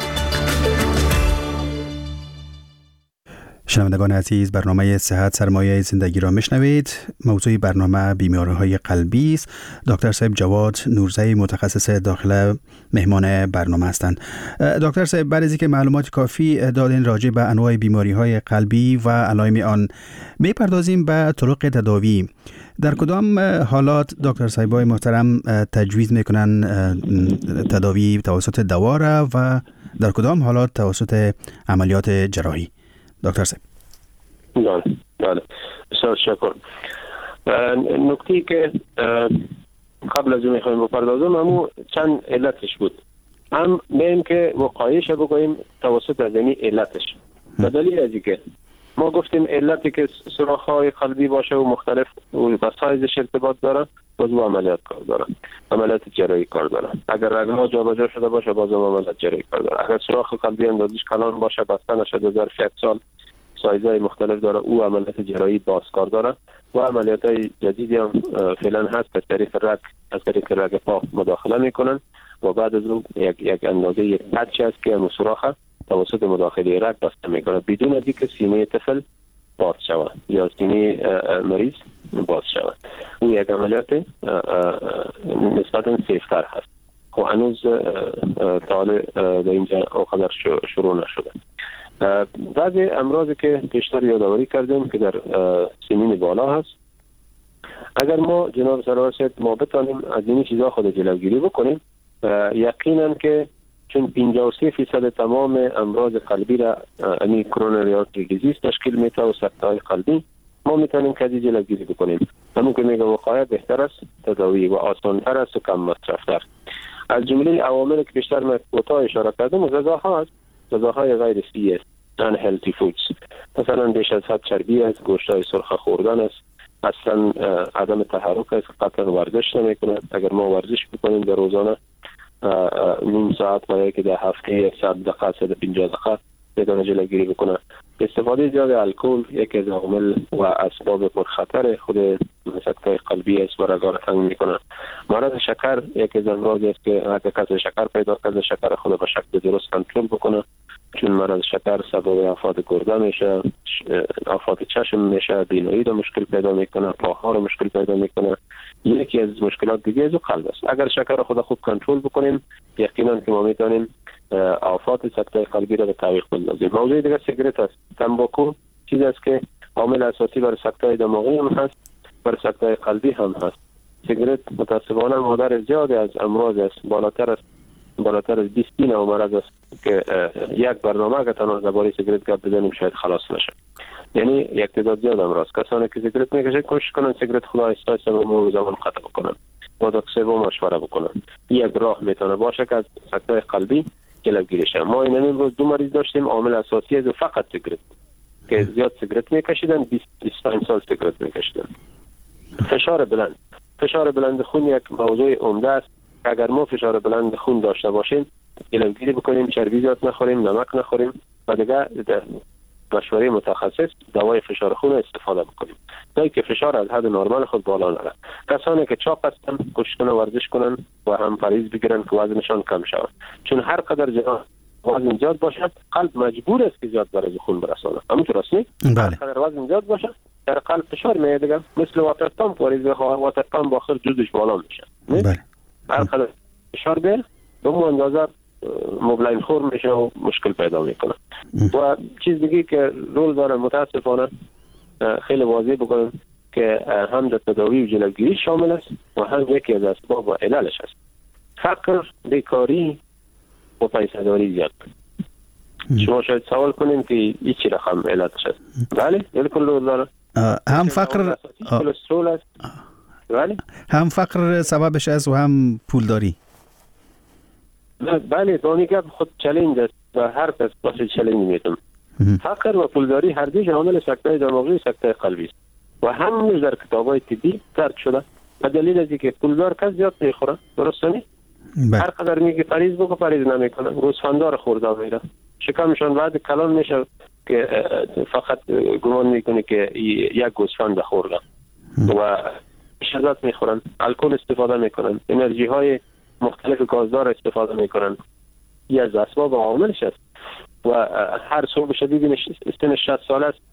شنوندگان عزیز، برنامه صحت سرمایه زندگی را میشنوید. موضوع برنامه بیماری‌های قلبی است. دکتر صاحب جواد نورزی متخصص داخله مهمان برنامه هستند. دکتر صاحب، بعد از اینکه معلومات کافی دادین راجع به انواع بیماری‌های قلبی و علائم آن، میپردازیم به طرق تداوی. در کدام حالات دکتر صاحبای محترم تجویز میکنن تداوی توسط دوا را و در کدام حالات توسط عملیات جراحی؟ دکتر صاحب. بله بله بسیار شکر. نکتی که قبل از اون میخوایم بپردازم همون چند علتش بود. هم بیم که وقایش بگوییم توسط از یعنی علتش. به دلیل از اینکه ما گفتیم علتی که سوراخ‌های قلبی باشه و مختلف و با سایزش ارتباط داره، باز با عملیات کار داره، عملیات جراحی کار داره. اگر رگ‌ها جابجا شده باشه باز عملیات جراحی کار داره. اگر سوراخ قلبی اندازش کلان باشه بسته نشده ظرف یک سال، سایزهای مختلف داره، او عملیات جراحی باز کار داره. و عملیات‌های جدیدی هم فعلا هست از طریق رگ از طریق رگ پا مداخله میکنن و بعد از اون یک یک اندازه یک پچ است که اون سوراخ توسط مداخله رگ بسته میکنه بدون از اینکه سینه طفل باز شود یا سینه مریض باز شود. او یک عملیات نسبتاً سیفتر هست. خب هنوز تا در اینجا آخر شروع نشده. بعضی امراضی که بیشتر یادآوری کردیم که در سنین بالا هست، اگر ما جناب سرور صاحب ما بتانیم از این چیزا خود جلوگیری بکنیم، یقینا که چون پنجاه و سه درصد تمام امراض قلبی را یعنی کرونری آرتری دیزیز تشکیل میده و سکته‌های قلبی، ما میتونیم که جلوگیری بکنیم. همون که میگه وقایه بهتر است تداوی و آسان‌تر است و کم مصرف‌تر. از جمله عواملی که بیشتر من کوتاه اشاره کردم غذاها است، غذاهای غیر صحی است، ان هلتی فودز، مثلا بیش از حد چربی است، گوشت‌های سرخ خوردن است، اصلا عدم تحرک است، قطعا ورزش نمی‌کنند. اگر ما ورزش بکنیم در روزانه نیم ساعت و یک در هفته صد دقیقه صد و پنجاه دقیقه بدون جلوگیری بکنه. استفاده زیاد الکل یکی از عوامل و اسباب پرخطر خود سکته قلبی است و رگ‌ها را تنگ میکنه. مرض شکر یکی از امراضی است که اگر کسی شکر پیدا کرده شکر خود به شکل درست کنترل بکنه، چون مرض شکر سبب آفات گرده میشه، آفات چشم میشه، بینایی را مشکل پیدا میکنه، پاها را مشکل پیدا میکنه. یکی از مشکلات دیگه از قلب است. اگر شکر خود خوب کنترل بکنیم یقینا که ما میتونیم آفات سکته قلبی را به تعویق بندازیم. موضوع دیگه سیگارت است. تنباکو چیزی است که عامل اساسی برای سکته دماغی هم هست، برای سکته قلبی هم هست. سیگارت متاسفانه مادر زیادی از امراض است، بالاتر است بالاتر از بیست نوع مرض است که یک برنامه که تنها درباره سیگارت گپ بزنیم شاید خلاص نشه. یعنی یک تعداد زیاد امراض. کسانی که سیگرت میکشن کوشش کنن سیگرت خود آهسته آهسته به زمان قطع بکنن. با دکتر مشوره بکنن. یک راه میتونه باشه که از سکته قلبی جلوگیری شه. ما این امروز دو مریض داشتیم عامل اساسی از فقط سیگرت که زیاد سیگرت میکشیدن، بیست تا بیست و پنج سال سیگرت میکشیدن. فشار بلند فشار بلند خون یک موضوع عمده است. اگر ما فشار بلند خون داشته باشیم جلوگیری بکنیم، چربی زیاد نخوریم، نمک نخوریم و دیگه مشوره متخصص دوای فشار خون استفاده بکنیم تا که فشار از حد نرمال خود بالا نره. کسانی که چاق هستن کوشش کنن ورزش کنن و هم پرهیز بگیرن که وزنشان کم شود، چون هر قدر جان وزن زیاد باشد قلب مجبور است که زیاد برای خون برسانه. همونطور است نه؟ بله. هر قدر وزن زیاد باشه در قلب فشار میاد دیگه، مثل واتر پمپ وریز واتر پمپ آخر جزش بالا میشه. بله. هر قدر فشار بیاد به اون اندازه مبلین خور میشه و مشکل پیدا میکنه. و چیز دیگه که رول داره متاسفانه خیلی واضح بگم که هم در تداوی و جلوگیری شامل است و هم یکی از اسباب و عللش است. فقر، بیکاری و پیسه‌داری زیاد. شما شاید سوال کنین که این چی رقم علتش است. بله، بالکل رول داره. هم فقر کلسترول است. بله. هم فقر سببش است و هم پولداری. بله، دانی که خود چالش است و هر کس باشه چالش میتونه. فقر و پولداری هر دوش عامل سکته دماغی و سکته قلبی است و همین در کتاب‌های طبی درک شده. به دلیل از اینکه پولدار کس زیاد میخوره، درسته نی؟ هر قدر میگه پریز بگو پریز نمیکنه، گوسفندار خورده میره، شکمشون بعد کلان میشه که فقط گمان میکنه که یک گوسفند خورده و شدت میخورن، الکل استفاده میکنن، انرژی های مختلف گازدار استفاده میکنن. یه از اسباب و عاملش است و هر صبح شدید سن شصت ساله است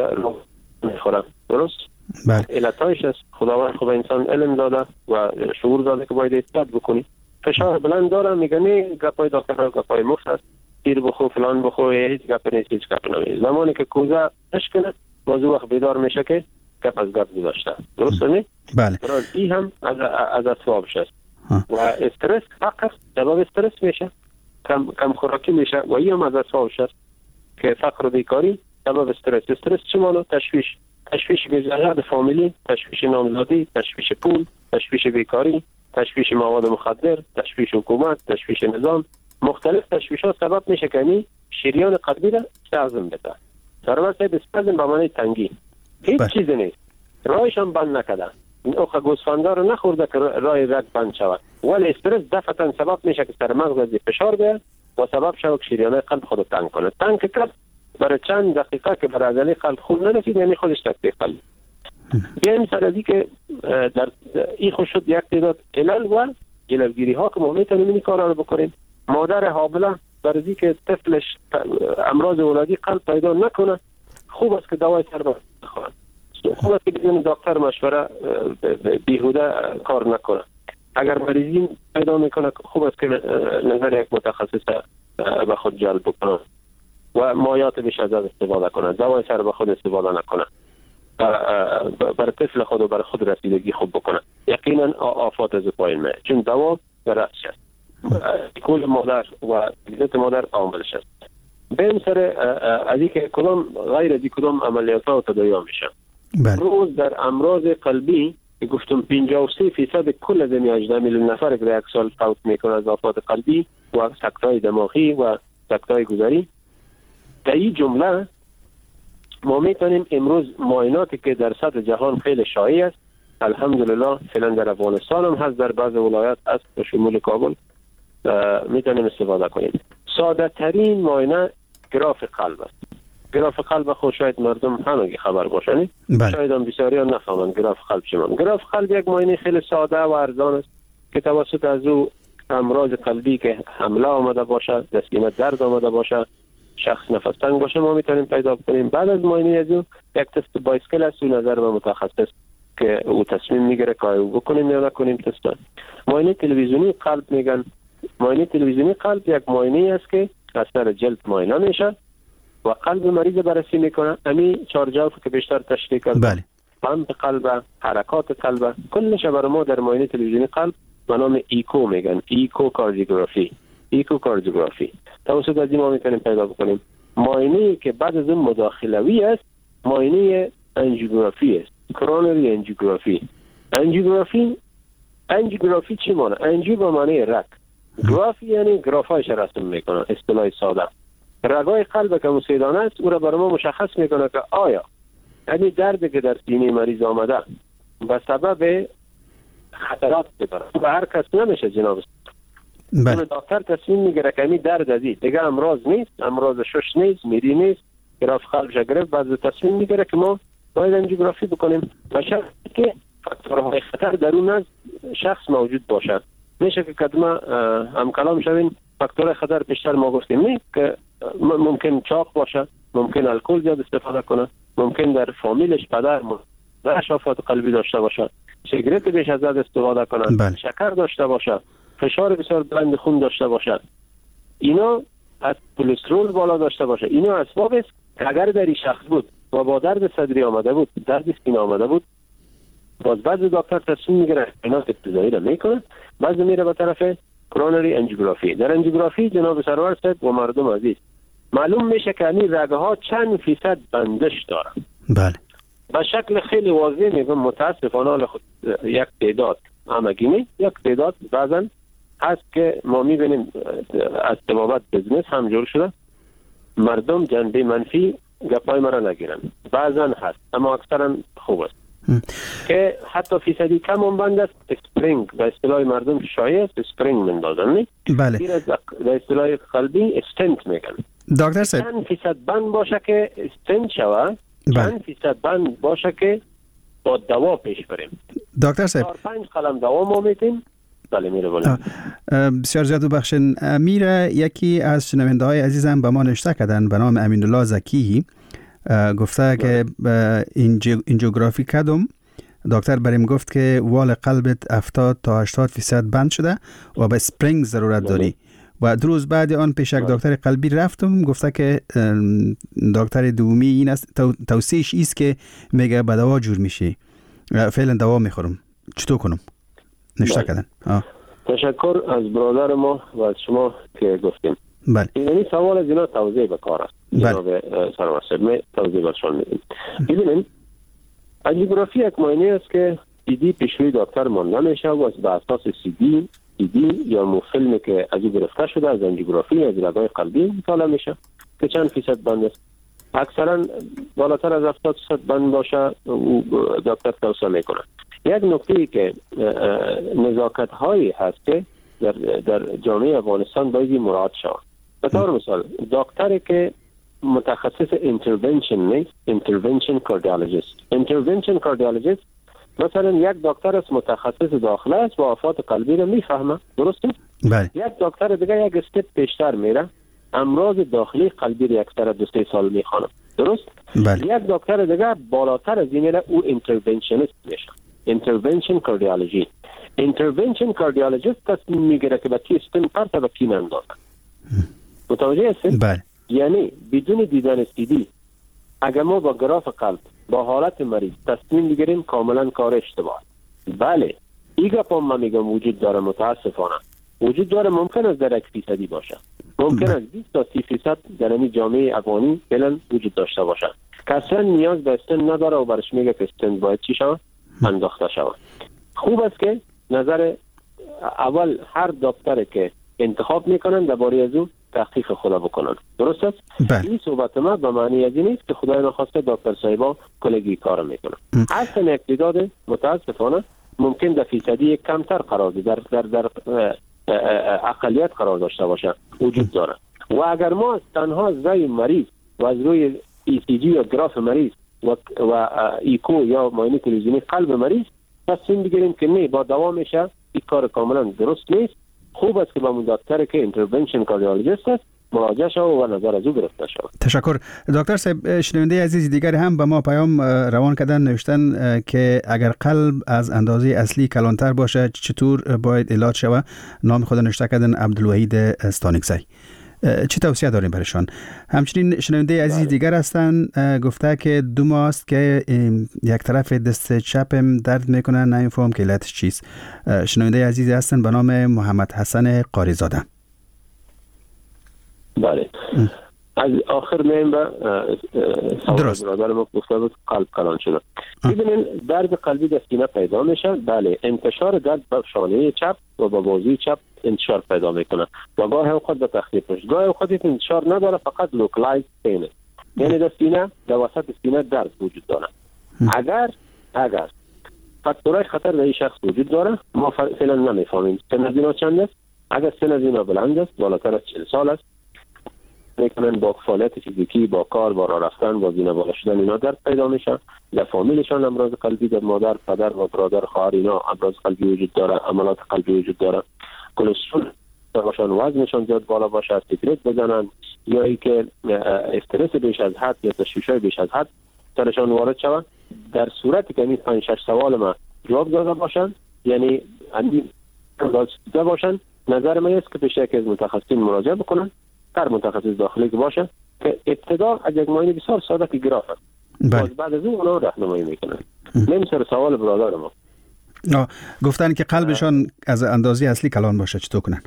میخورن، درست؟ بله. علتایش است. خداوند خدا انسان علم داده و شعور داده که باید احتیاط بکنی. فشار بلند داره میگه نه گپای دکتر گپای مفت است، تیر بخو فلان بخو، هیچ گپ نیست، هیچ گپ نمیشه. زمانی که کوزه نشکنه موضوع وقت بیدار میشه که گپ از گپ گذاشته، درست نه؟ بله. این هم از از اسبابش است. و استرس، فقر سبب استرس میشه، کم کم خوراکی میشه و این هم از اسبابش است که فقر و بیکاری سبب استرس. استرس چه مانو؟ تشویش، تشویش گذر فامیلی، تشویش نامزادی، تشویش پول، تشویش بیکاری، تشویش مواد مخدر، تشویش حکومت، تشویش نظام، مختلف تشویش ها سبب میشه که یعنی شریان قلبی را سازم بده. سرور صاحب اسپازم به معنی تنگی، هیچ چیز نیست، راهش هم بند نکده، این اوخه گوسفندا رو نخورده که راه رگ بند شود، ولی استرس دفعتا سبب میشه که سر مغز از فشار بیاد و سبب شود که شریان قلب خود تنگ کنه. تنگ کرد برای چند دقیقه که برای عضله قلب خون نرسید یعنی خودش تکلیف قلب. بیایم سر از که در این خوش شد یک تعداد علل و جلوگیری ها که ما میتونیم این کارا رو بکنیم. مادر حامله برای اینکه طفلش امراض ولادی قلب پیدا نکنه خوب است که دوای سر بخوره، خوب است که بدون دکتر مشوره بیهوده کار نکنه. اگر مریضی پیدا میکنه خوب است که نظر یک متخصص به خود جلب بکنه و مایات بیش از استفاده کنه، دوای سر به خود استفاده نکنه، برای طفل خود و برای خود رسیدگی خوب بکنه. یقینا آفات از پایین میاد، چون دوا درست است. کل مادر و عزت مادر عاملش است. بین سر از اینکه کدام غیر از کدام عملیات ها تداوی میشه. روز در امراض قلبی که گفتم پنجاه و سه فیصد کل از هجده میلیون نفر که در یک سال فوت میکنه از آفات قلبی و سکته‌های دماغی و سکته‌های گذری. در این جمله ما میتونیم امروز معایناتی که در سطح جهان خیلی شایع است، الحمدلله فعلا در افغانستان هم هست، در بعض ولایات است به شمول کابل میتونیم استفاده کنیم. ساده ترین معاینه گراف قلب است. گراف قلب خود شاید مردم همگی خبر باشند، شاید هم بسیاری ها نفهمند گراف قلب چی معنی. گراف قلب یک معاینه خیلی ساده و ارزان است که توسط از او امراض قلبی که حمله آمده باشه، دستگیمه درد آمده باشه، شخص نفس تنگ باشه ما میتونیم پیدا کنیم. بعد از معاینه از او یک تست بایسکل است و نظر به متخصص که او تصمیم میگیره که آیا بکنیم یا نکنیم تست. معاینه تلویزیونی قلب میگن. معاینه تلویزیونی قلب یک معاینه است که از سر جلد معاینه میشه و قلب مریض بررسی میکنه. امی چهار جوف که بیشتر تشریح کرد، بله، پمپ قلب، حرکات قلب، کلش برای ما در معاینه تلویزیونی قلب به نام ایکو میگن، ایکو کاردیوگرافی، ایکو کاردیوگرافی توسط از این ما میتونیم پیدا بکنیم. معاینه که بعد از اون مداخلوی است معاینه انژیوگرافی است، کرونری انژیوگرافی. انژیوگرافی انژیوگرافی چی معنی؟ انژیو به معنی رگ، گراف یعنی گرافایش رسم میکنه، اصطلاح ساده. رگای قلب که مسیدانه است او را برای ما مشخص میکنه که آیا یعنی دردی که در سینه مریض آمده به سبب خطرات داره به هر کس نمیشه جناب. بله. دکتر تصمیم میگیره که این درد ازی دیگه امراض نیست، امراض شش نیست، میری نیست، گراف قلب گرفت، بعد تصمیم میگیره که ما باید انژیوگرافی بکنیم و شخصی که فاکتورهای خطر در اون از شخص موجود باشد. میشه که قدمه هم کلام شویم فاکتور خطر بیشتر ما گفتیم نه که ممکن چاق باشه، ممکن الکل زیاد استفاده کنه، ممکن در فامیلش پدر نشافات قلبی داشته باشه، سیگرت بیش از حد استفاده کنه، بله. شکر داشته باشه، فشار بسیار بلند خون داشته باشه، اینا از کلسترول بالا داشته باشه. اینا اسباب است که اگر در این شخص بود و با درد صدری آمده بود، درد سینه آمده بود، باز بعض دکتر تصمیم میگیره اینا ابتدایی را میکنه، بعض میره به طرف کرونری انژیوگرافی. در انژیوگرافی جناب سرور صاحب و مردم عزیز معلوم میشه که این رگه ها چند فیصد بندش داره. بله. به شکل خیلی واضح میگم متاسفانه خود یک تعداد همگی نه، یک تعداد بعضا هست که ما میبینیم از تبابت بزنس هم جور شده، مردم جنبه منفی گپای مرا نگیرن، بعضا هست اما اکثرا خوب است که حتی فیصدی کم اون بند است. اسپرینگ به اصطلاح مردم شایع است، اسپرینگ مندازن نه. بله. به اصطلاح قلبی استنت میگن. دکتر صاحب چند فیصد بند باشه که استنت شوه، چند فیصد بند باشه که با دوا پیش بریم. دکتر صاحب چهار پنج قلم دوا ما میتیم. بله میره بالا. بسیار زیاد بخشن. میره یکی از شنونده های عزیزم به ما نشته کردن به نام امین الله زکی، گفته که انژیوگرافی کردم، دکتر بریم گفت که وال قلبت هفتاد تا هشتاد فیصد بند شده و به اسپرینگ ضرورت داری. و دو روز بعد آن پیش یک دکتر قلبی رفتم، گفته که دکتر دومی این است، توصیهش ایست که میگه به دوا جور میشه، فعلا دوا میخورم، چطور کنم؟ نشته کردن. تشکر از برادر ما و از شما که گفتیم. بله. این سوال از اینا توضیح بکار است. جناب سرور صاحب می توضیح برشان میدیم. ببینید انژیوگرافی یک معاینه است که سی دی پیشوی دکتر مانده میشه و بر اساس سی دی سی دی یا مو فیلمی که از این گرفته شده از انژیوگرافی از رگهای قلبی مطالعه میشه که چند فیصد بند است. اکثرا بالاتر از هفتاد فیصد بند باشه دکتر توصیه میکنه. یک نکته که نزاکت هایی هست که در در جامعه افغانستان باید مراعات شود. به طور مثال دکتری که متخصص اینترونشن نیست، اینترونشن کاردیولوژیست. اینترونشن کاردیولوژیست مثلا یک دکتر است متخصص داخله است و آفات قلبی را میفهمه، درسته؟ بله. یک دکتر دیگه یک استپ پیشتر میره، امراض داخلی قلبی را یک سر دو سه سال میخوانه، درست؟ بله. یک دکتر دیگه بالاتر از این را او اینترونشنیست میشه، اینترونشن کاردیولوژی. اینترونشن کاردیولوژیست تصمیم میگیره که با کی استن پرت و کی نندازه. متوجه هستید؟ بله. یعنی بدون دیدن سی دی اگر ما با گراف قلب با حالت مریض تصمیم بگیریم کاملا کار اشتباه. بله ایگا پا من میگم وجود داره، متاسفانه وجود داره، ممکن است در یک فیصدی باشه، ممکن است بیست تا سی فیصد در این جامعه افغانی فعلا وجود داشته باشه که اصلا نیاز به استن نداره و برش میگه که استن باید چی شود؟ انداخته شود. خوب است که نظر اول هر دکتر که انتخاب میکنن درباره از او تحقیق خدا بکنن، درست است؟ بله. این صحبت ما به معنی از این نیست که خدای نخواسته دکتر صاحبا کلگی کار میکنن. اصلا اقتداد متاسفانه ممکن در فیصدی کمتر قرار در در در اقلیت قرار داشته باشه، وجود داره. و اگر ما تنها از روی مریض و از روی ای سی جی یا گراف مریض و و ایکو یا معاینه تلویزیونی قلب مریض تصمیم بگیریم که نه با دوا میشه، این کار کاملا درست نیست. خوب است که با من دکتر که اینترونشن کاردیولوژیست است مراجعه شود و نظر از او گرفته شود. تشکر. دکتر صاحب شنونده عزیز دیگر هم به ما پیام روان کردن، نوشتن که اگر قلب از اندازه اصلی کلانتر باشه چطور باید علاج شود؟ نام خود نوشته کردن عبدالوحید استانکزی. چه توصیه داریم برشان؟ همچنین شنونده عزیز دیگر هستن، گفته که دو ماه است که یک طرف دست چپم درد میکنه، نمیفهم که علتش چیست. شنونده عزیزی هستن به نام محمد حسن قاریزاده. بله. از آخر میم و سوال برادر ما گفته بود قلب کلان شده. ببینین درد قلبی در سینه پیدا میشه. بله، انتشار درد به شانه چپ و به بازوی چپ انتشار پیدا میکنه و گاهی اوقات به تخته پشت، گاهی اوقات انتشار نداره، فقط لوکلایز پینه، یعنی در سینه در وسط سینه درد وجود داره. اگر اگر فاکتورهای خطر در این شخص وجود داره، ما فعلا نمیفهمیم سن زینا چند است. اگر سن زینا بلند است، بالاتر از چهل سال است، میکنن با فعالیت فیزیکی، با کار، با راه رفتن، با زینه بالا شدن اینا درد پیدا میشه. در فامیلشان امراض قلبی، در مادر، پدر و برادر، خواهر اینا امراض قلبی وجود داره، عملات قلبی وجود داره. کلسترول باشن، وزنشان زیاد بالا باشه، سیگرت بزنن، یا اینکه استرس بیش از حد یا تشویش‌های بیش از حد سرشان وارد شود. در صورتی که این پنج شش سوال ما جواب داده باشن، یعنی اندی داده باشن، نظر من است که پیش از متخصصین مراجعه بکنن، هر متخصص داخلی که باشه، که ابتدا از یک معاینه بسیار ساده که گراف است، باز بعد از اون اونا راهنمایی میکنن. نمیشه سوال برادر ما آه. گفتن که قلبشان از اندازه اصلی کلان باشه، چطور کنن؟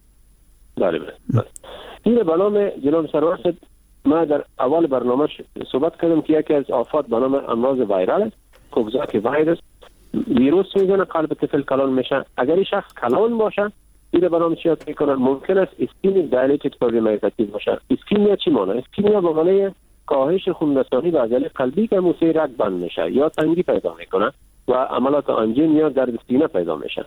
بله بله. این به نام جناب سرور ما در اول برنامه صحبت کردم که یکی از آفات به نام امراض ویرال است. کوکزاکی ویروس ویروس میزنه، قلب طفل کلان میشه. اگر این شخص کلان باشه، این به نام چی میکنن؟ ممکن است اسکیمیک دایلیتد کاردیومایوپاتی باشه. اسکیمیا چی معنی؟ اسکیمیا به معنی کاهش خونرسانی به عضله قلبی که موسیقی رگ بند میشه یا تنگی پیدا میکنه و عملات آنژین یا درد سینه پیدا میشه.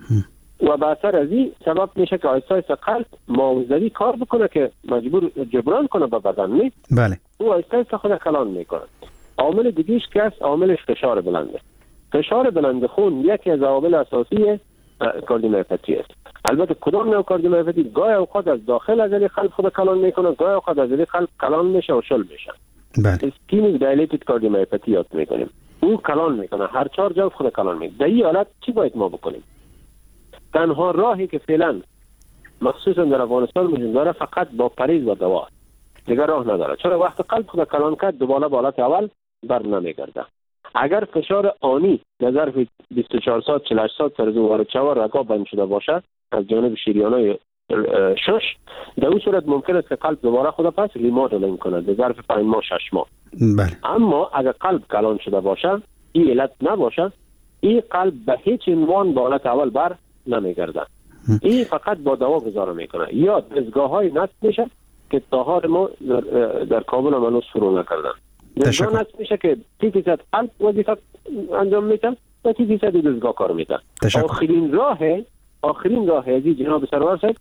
و به اثر از این سبب میشه که آهسته آهسته قلب معاوضه‌ای کار بکنه که مجبور جبران کنه به بدن. می بله، او آهسته آهسته خود کلان میکنه. عامل دیگه‌اش که است عاملش فشار بلنده. فشار بلند خون یکی از عوامل اساسی کاردیومایوپاتی است. البته کدام نوع کاردیومایوپاتی؟ گاهی اوقات از داخل عضله قلب خود کلان میکنه، گاهی اوقات عضله قلب کلان میشه و شل میشه. بله، اسکیمیک دایلیتد کاردیومایوپاتی یاد میکنیم. او کلان میکنه، هر چهار جا خود کلان میکنه. در این حالت چی باید ما بکنیم؟ تنها راهی که فعلا مخصوصا در افغانستان وجود داره فقط با پرهیز و دوا، دیگر راه نداره. چرا وقت قلب خود کلان کرد دوباره به حالت اول بر نمیگرده. اگر فشار آنی در ظرف بیست و چهار ساعت چهل و هشت ساعت سر زو وارد شود، رگا بند شده باشد از جانب شریانای شش، در اون صورت ممکن است که قلب دوباره خود پس ریمادلینگ کنه در ظرف پنج ماه شش ماه. بله. اما اگر قلب کلان شده باشد، این علت نباشد، این قلب به هیچ عنوان به حالت اول بر نمیگرده. این فقط با دوا گذاره میکنه یا دستگاه های نصب میشه که تاهار ما در, در کابل منوس فرو نکردن. دستگاه نصب میشه که سی فیصد قلب وظیفه انجام میده و سی فیصد دستگاه کار میده. آخرین راه آخرین راه ازی جناب سرور صاحب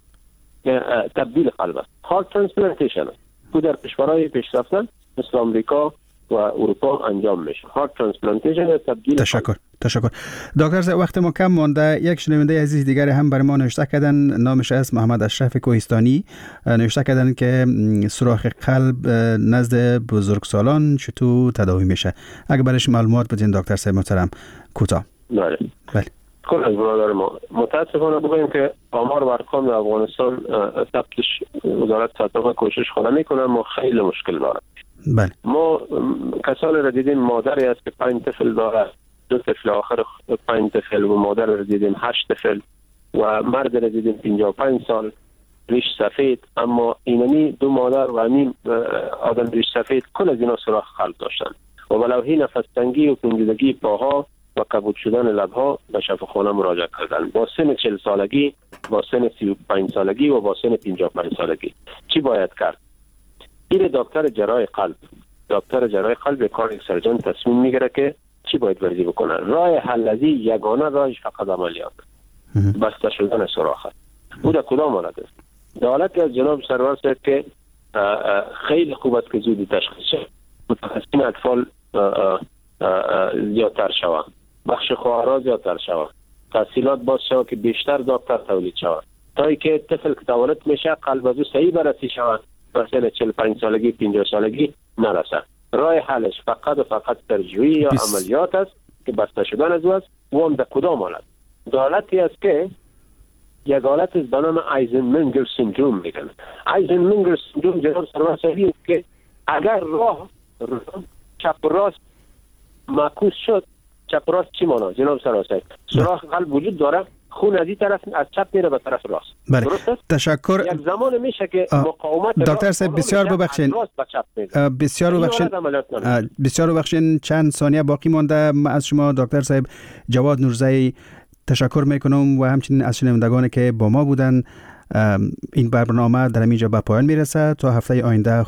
تبدیل قلب است، هارت ترانسپلانتیشن است. تو در کشورهای پیشرفته مثل آمریکا و اروپا انجام میشه. هارت ترانسپلانتیشن تبدیل. تشکر تشکر دکتر صاحب، وقت ما کم مونده. یک شنونده عزیز دیگر هم برای ما نوشته کردن، نامش است محمد اشرف کوهستانی. نوشته کردن که سوراخ قلب نزد بزرگسالان چطور تداوی میشه؟ اگه برایش معلومات بدین دکتر صاحب محترم کوتاه. بله بله. کل از برادر ما متاسفانه بگویم که آمار و ارقام در افغانستان ثبتش وزارت صحت کوشش خود میکنه، ما خیلی مشکل داره. بله. ما کسانی را دیدیم مادری است که پنج طفل داره، دو طفل آخر پنج طفل، و مادر را دیدیم هشت طفل، و مرد را دیدیم پنجاه و پنج سال، ریش سفید. اما اینمی دو مادر و همین آدم ریش سفید کل از اینا سوراخ قلب داشتن و ولوهی نفس تنگی و کنجدگی پاها و کبود شدن لبها به شفاخانه مراجعه کردن با سن چهل سالگی، با سن سی و پنج سالگی و با سن پنجاه و پنج سالگی. چی باید کرد؟ این دکتر جراح قلب دکتر جراح قلب کاردیاک سرجن تصمیم میگیره که چی باید ورزی بکنه. راه حل ازی یگانه راهش فقط عملیات بسته شدن سوراخ است. او در کدام حالت است؟ در حالتی از جناب سرور صاحب که خیلی خوب است که زودی تشخیص شد، متخصصین اطفال زیادتر شود، بخش خواهرها زیادتر شود، تحصیلات باز شود که بیشتر دکتر تولید شود، تا اینکه طفل که تولد میشه قلب از او صحیح بررسی شود و سن چهل و پنج سالگی پنجاه سالگی نرسد. راه حلش فقط و فقط ترجیحی یا بیس. عملیات است که بسته شدن از او است. و هم در کدام حالت؟ در حالتی است که یک حالت است به نام آیزنمنگر سندروم میگن. آیزنمنگر سندروم جناب سرور صاحب که اگر راه چپ راست معکوس شد، چپ راست چی مانا جناب سرور صاحب؟ سوراخ قلب وجود داره، خون از این طرف از چپ میره به طرف راست. بله. درست است؟ تشکر. یک زمان میشه که مقاومت دکتر صاحب بسیار ببخشید. بسیار ببخشید. بسیار ببخشید چند ثانیه باقی مانده. از شما دکتر صاحب جواد نورزی تشکر میکنم و همچنین از شنوندگانی که با ما بودن. این برنامه در اینجا به پایان میرسه. تا هفته آینده